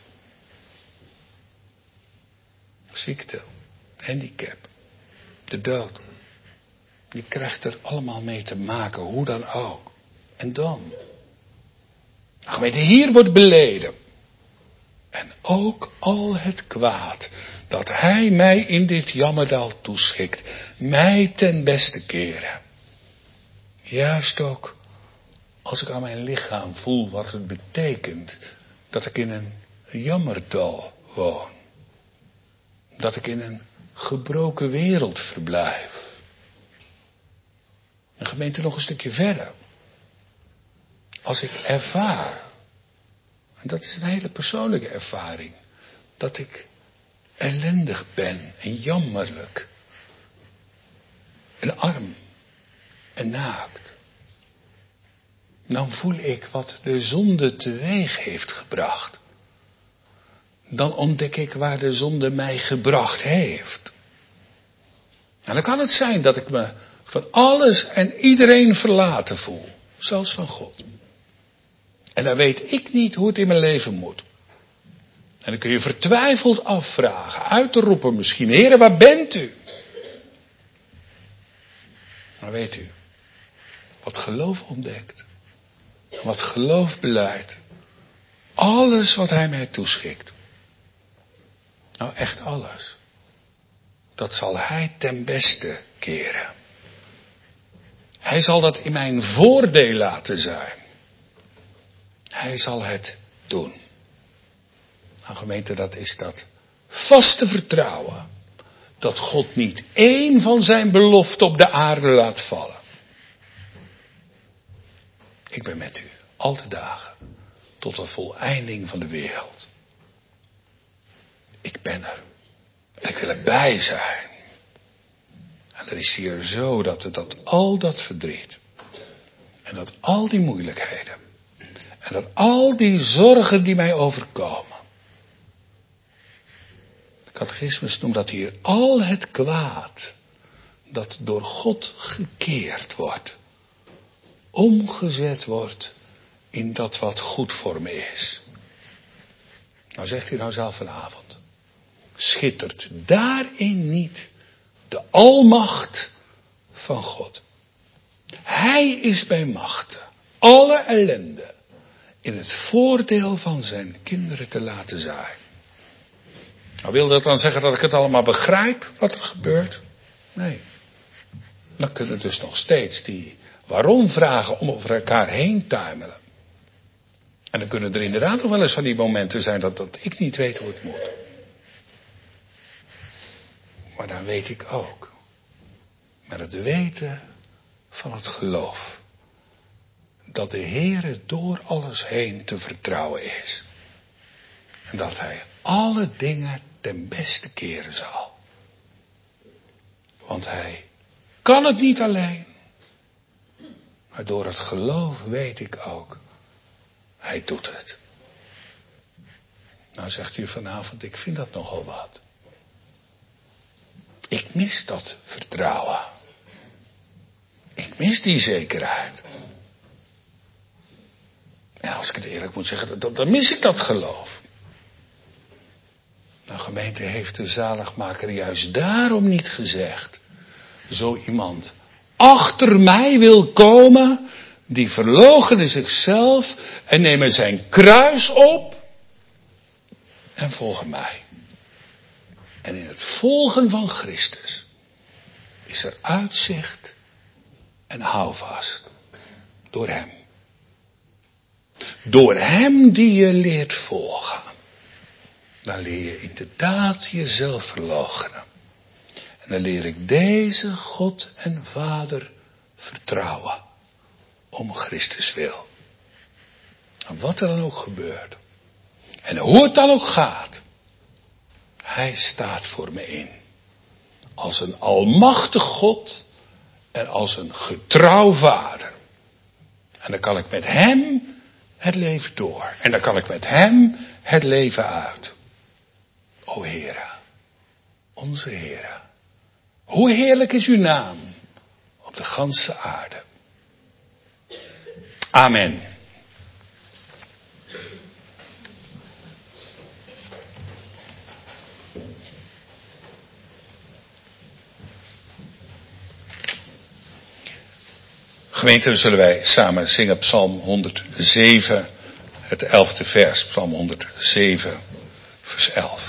Ziekte. Handicap. De dood. Je krijgt er allemaal mee te maken. Hoe dan ook. En dan. Gemeente, hier wordt beleden. En ook al het kwaad dat hij mij in dit jammerdal toeschikt, mij ten beste keren. Juist ook als ik aan mijn lichaam voel wat het betekent dat ik in een jammerdal woon. Dat ik in een gebroken wereld verblijf. En gemeente, nog een stukje verder. Als ik ervaar, en dat is een hele persoonlijke ervaring, dat ik ellendig ben en jammerlijk en arm en naakt, dan voel ik wat de zonde teweeg heeft gebracht. Dan ontdek ik waar de zonde mij gebracht heeft. En dan kan het zijn dat ik me van alles en iedereen verlaten voel. Zelfs van God. En dan weet ik niet hoe het in mijn leven moet. En dan kun je vertwijfeld afvragen, uitroepen misschien: Heere, waar bent u? Maar weet u, wat geloof ontdekt, wat geloof beleidt, alles wat hij mij toeschikt, nou echt alles, dat zal hij ten beste keren. Hij zal dat in mijn voordeel laten zijn. Hij zal het doen. Nou gemeente, dat is dat vaste vertrouwen. Dat God niet één van zijn beloften op de aarde laat vallen. Ik ben met u, al de dagen, tot de voleinding van de wereld. Ik ben er. En ik wil erbij zijn. En er is hier zo dat al dat verdriet. En dat al die moeilijkheden. En dat al die zorgen die mij overkomen. De catechismus noemt dat hier al het kwaad. Dat door God gekeerd wordt. Omgezet wordt in dat wat goed voor me is. Nou zegt u nou zelf vanavond. Schittert daarin niet de almacht van God? Hij is bij machten alle ellende in het voordeel van zijn kinderen te laten zijn. Nou, wil dat dan zeggen dat ik het allemaal begrijp wat er gebeurt? Nee. Dan kunnen dus nog steeds die waarom vragen om over elkaar heen tuimelen. En dan kunnen er inderdaad nog wel eens van die momenten zijn dat ik niet weet hoe het moet. Maar dan weet ik ook, met het weten van het geloof, dat de Heere door alles heen te vertrouwen is. En dat hij alle dingen ten beste keren zal. Want hij kan het niet alleen. Maar door het geloof weet ik ook, hij doet het. Nou zegt u vanavond, ik vind dat nogal wat. Ik mis dat vertrouwen. Ik mis die zekerheid. En als ik het eerlijk moet zeggen, dan mis ik dat geloof. Nou, gemeente, heeft de zaligmaker juist daarom niet gezegd: zo iemand achter mij wil komen, die verloochene zichzelf en nemen zijn kruis op en volgen mij. En in het volgen van Christus is er uitzicht en houvast door hem. Door hem die je leert volgen. Dan leer je inderdaad jezelf verloochenen. En dan leer ik deze God en Vader vertrouwen. Om Christus wil. En wat er dan ook gebeurt. En hoe het dan ook gaat. Hij staat voor me in. Als een almachtig God. En als een getrouw Vader. En dan kan ik met hem het leven door. En dan kan ik met hem het leven uit. O Heere. Onze Heere. Hoe heerlijk is uw naam. Op de ganse aarde. Amen. Gemeente, zullen wij samen zingen Psalm 107, het 11e vers. Psalm 107, vers 11.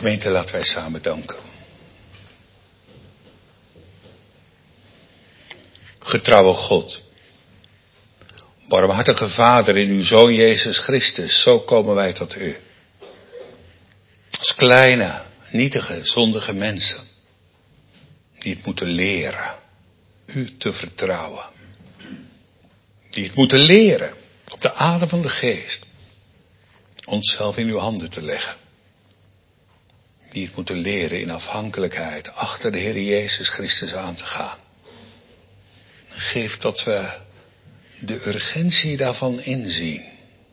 Gemeente, laten wij samen danken. Getrouwe God, barmhartige Vader in uw Zoon Jezus Christus, zo komen wij tot u. Als kleine, nietige, zondige mensen, die het moeten leren u te vertrouwen. Die het moeten leren op de adem van de geest onszelf in uw handen te leggen. Die het moeten leren in afhankelijkheid achter de Heer Jezus Christus aan te gaan. Geef dat we de urgentie daarvan inzien.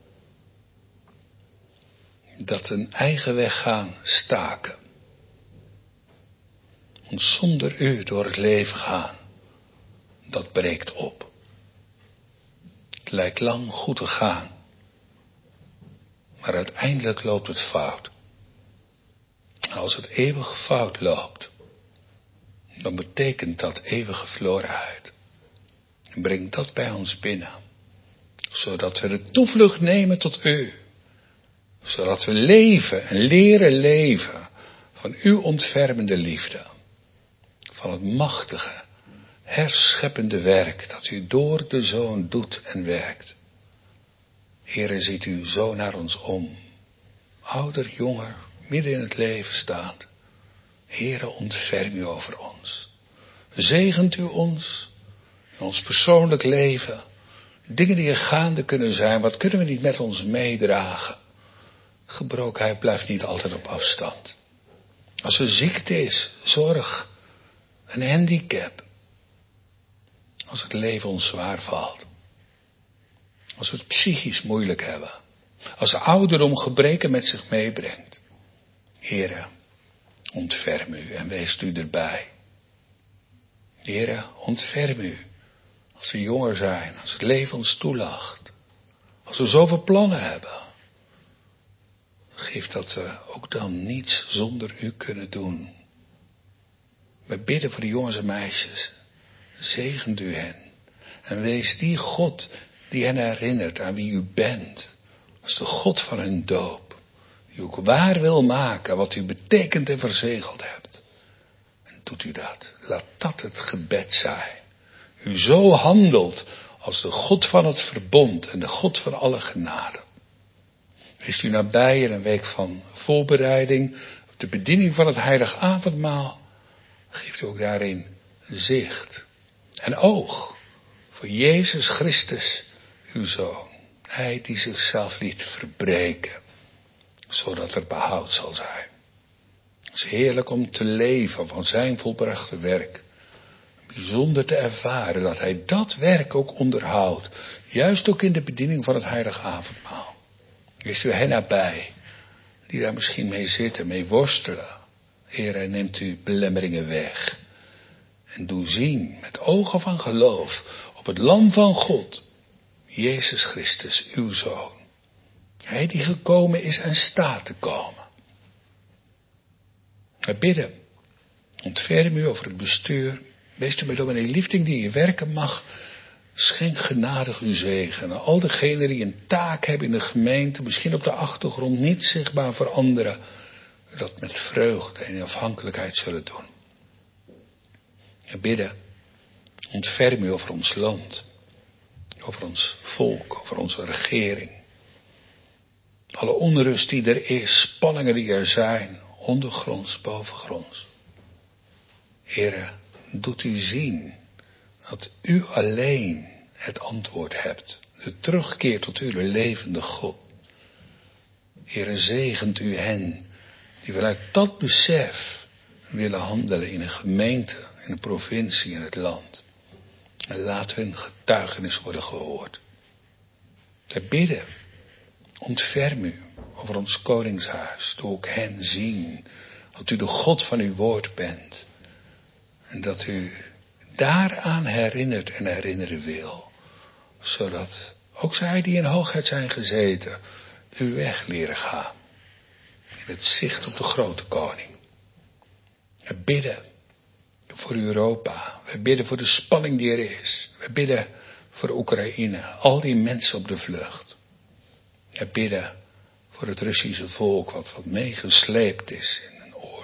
Dat een eigen weg gaan staken. Want zonder u door het leven gaan, dat breekt op. Het lijkt lang goed te gaan. Maar uiteindelijk loopt het fout. En als het eeuwig fout loopt, dan betekent dat eeuwige verlorenheid. En breng dat bij ons binnen. Zodat we de toevlucht nemen tot u. Zodat we leven en leren leven van uw ontfermende liefde. Van het machtige, herscheppende werk dat u door de Zoon doet en werkt. Heere, ziet u zo naar ons om. Ouder, jonger, midden in het leven staat. Heere, ontferm u over ons. Zegent u ons in ons persoonlijk leven. Dingen die er gaande kunnen zijn, wat kunnen we niet met ons meedragen? Gebrokenheid blijft niet altijd op afstand. Als er ziekte is, zorg, een handicap. Als het leven ons zwaar valt. Als we het psychisch moeilijk hebben. Als de ouderdom gebreken met zich meebrengt. Heere, ontferm u en wees u erbij. Heere, ontferm u. Als we jonger zijn, als het leven ons toelacht. Als we zoveel plannen hebben. Geef dat we ook dan niets zonder u kunnen doen. We bidden voor de jongens en meisjes. Zegent u hen. En wees die God die hen herinnert aan wie u bent. Als de God van hun doop. Die ook waar wil maken wat u betekend en verzegeld hebt. En doet u dat. Laat dat het gebed zijn. U zo handelt als de God van het verbond en de God van alle genade. Wees u nabij in een week van voorbereiding op de bediening van het heilig avondmaal. Geeft u ook daarin zicht en oog voor Jezus Christus, uw Zoon. Hij die zichzelf liet verbreken, zodat er behoud zal zijn. Het is heerlijk om te leven van zijn volbrachte werk. Bijzonder te ervaren dat hij dat werk ook onderhoudt. Juist ook in de bediening van het heilige avondmaal. Wees u hen nabij, die daar misschien mee zitten, mee worstelen. Heer, hij neemt u belemmeringen weg. En doe zien met ogen van geloof op het lam van God, Jezus Christus, uw Zoon. Hij die gekomen is en staat te komen. We bidden, ontferm u over het bestuur. Wees u met dominee Liefding die je werken mag. Schenk genadig uw zegen. En al degenen die een taak hebben in de gemeente, misschien op de achtergrond, niet zichtbaar voor anderen, dat met vreugde en afhankelijkheid zullen doen. We bidden, ontferm u over ons land, over ons volk, over onze regering. Alle onrust die er is, spanningen die er zijn, ondergronds, bovengronds. Heere, doet u zien dat u alleen het antwoord hebt. De terugkeer tot uw levende God. Heere, zegent u hen die vanuit dat besef willen handelen in een gemeente, in een provincie, in het land. En laat hun getuigenis worden gehoord. Te bidden, ontferm u over ons koningshuis. Doe ook hen zien dat u de God van uw woord bent. En dat u daaraan herinnert en herinneren wil. Zodat ook zij die in hoogheid zijn gezeten, uw weg leren gaan. In het zicht op de grote koning. We bidden voor Europa. We bidden voor de spanning die er is. We bidden voor Oekraïne. Al die mensen op de vlucht. We bidden voor het Russische volk wat meegesleept is in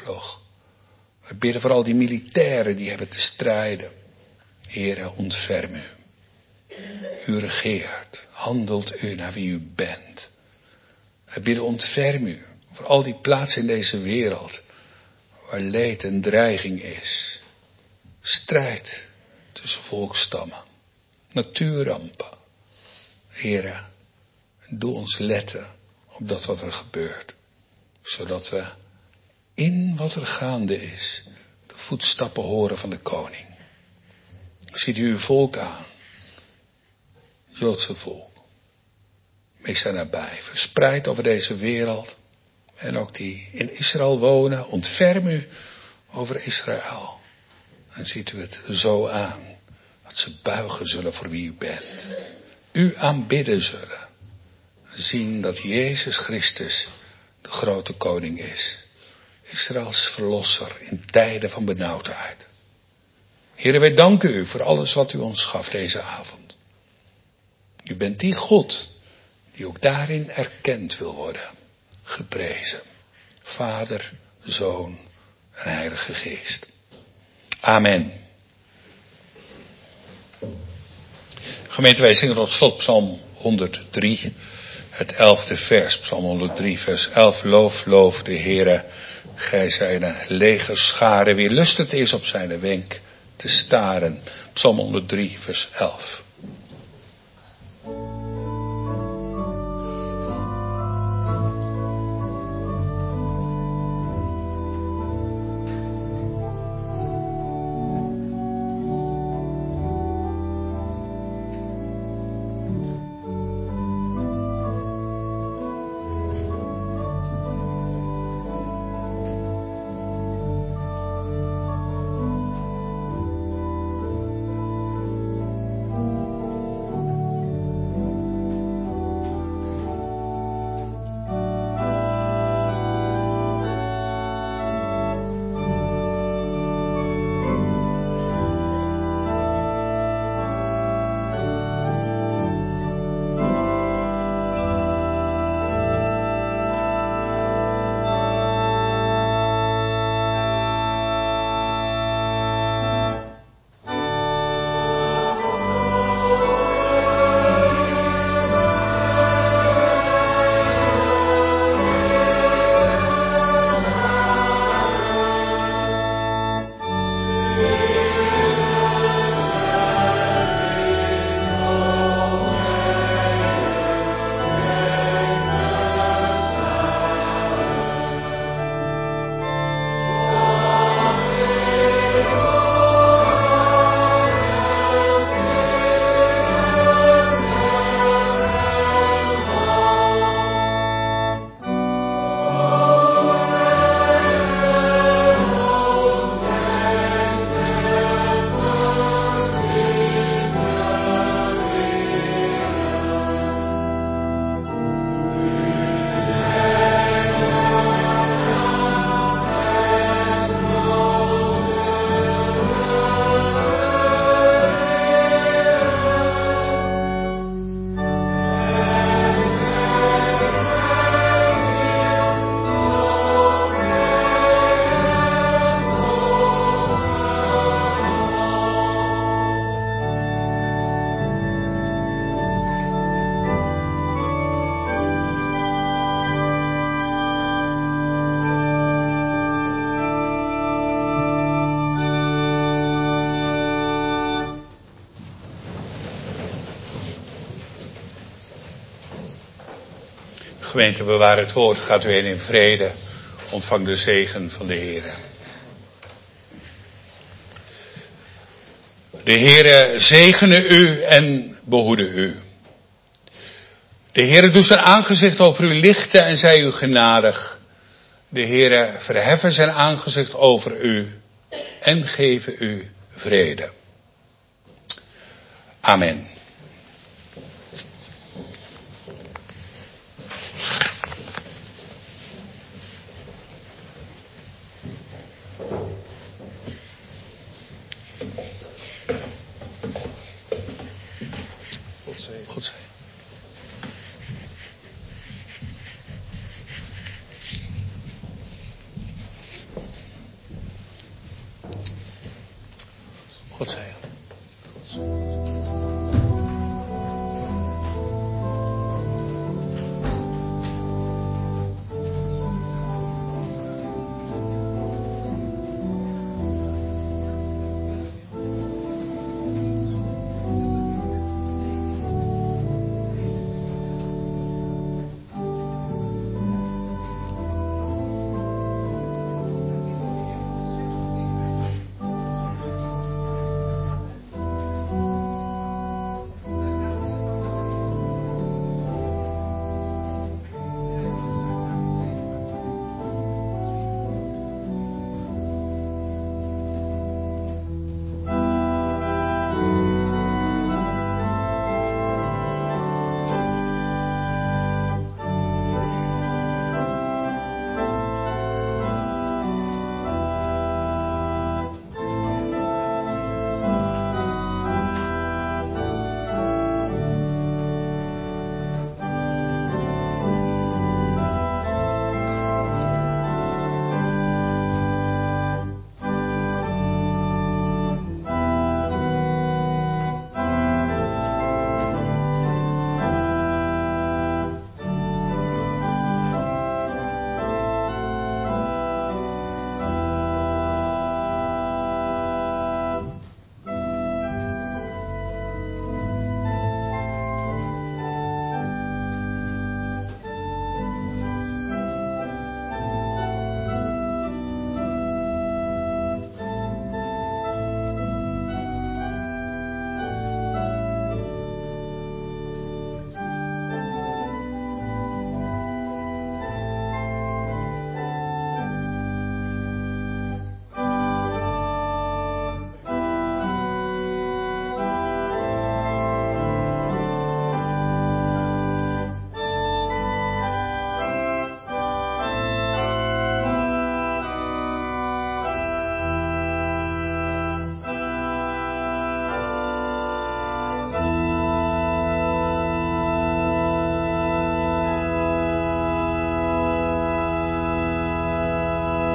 oorlog. We bidden voor al die militairen die hebben te strijden. Heere, ontferm u. U regeert, handelt u naar wie u bent. We bidden ontferm u voor al die plaatsen in deze wereld waar leed en dreiging is. Strijd tussen volksstammen, natuurrampen. Heere, doe ons letten op dat wat er gebeurt, zodat we in wat er gaande is de voetstappen horen van de koning. Ziet u uw volk aan, Joodse volk. Wees daar nabij, verspreid over deze wereld en ook die in Israël wonen. Ontferm u over Israël. En ziet u het zo aan, dat ze buigen zullen voor wie u bent. U aanbidden zullen. Zien dat Jezus Christus de grote koning is. Israëls verlosser in tijden van benauwdheid. Heere, wij danken u voor alles wat u ons gaf deze avond. U bent die God die ook daarin erkend wil worden. Geprezen. Vader, Zoon en Heilige Geest. Amen. Gemeente, wij zingen tot slot Psalm 103, het 11e vers. Psalm 103, vers 11. Loof de Heere, gij zijn legerscharen, wie lustend is op zijn wenk te staren. Psalm 103, vers 11. Gemeente, bewaar het woord. Gaat u heen in vrede. Ontvang de zegen van de Heere. De Heere zegene u en behoede u. De Heere doet zijn aangezicht over u lichten en zij u genadig. De Heere verheffen zijn aangezicht over u en geven u vrede. Amen. God zegen. God zegen.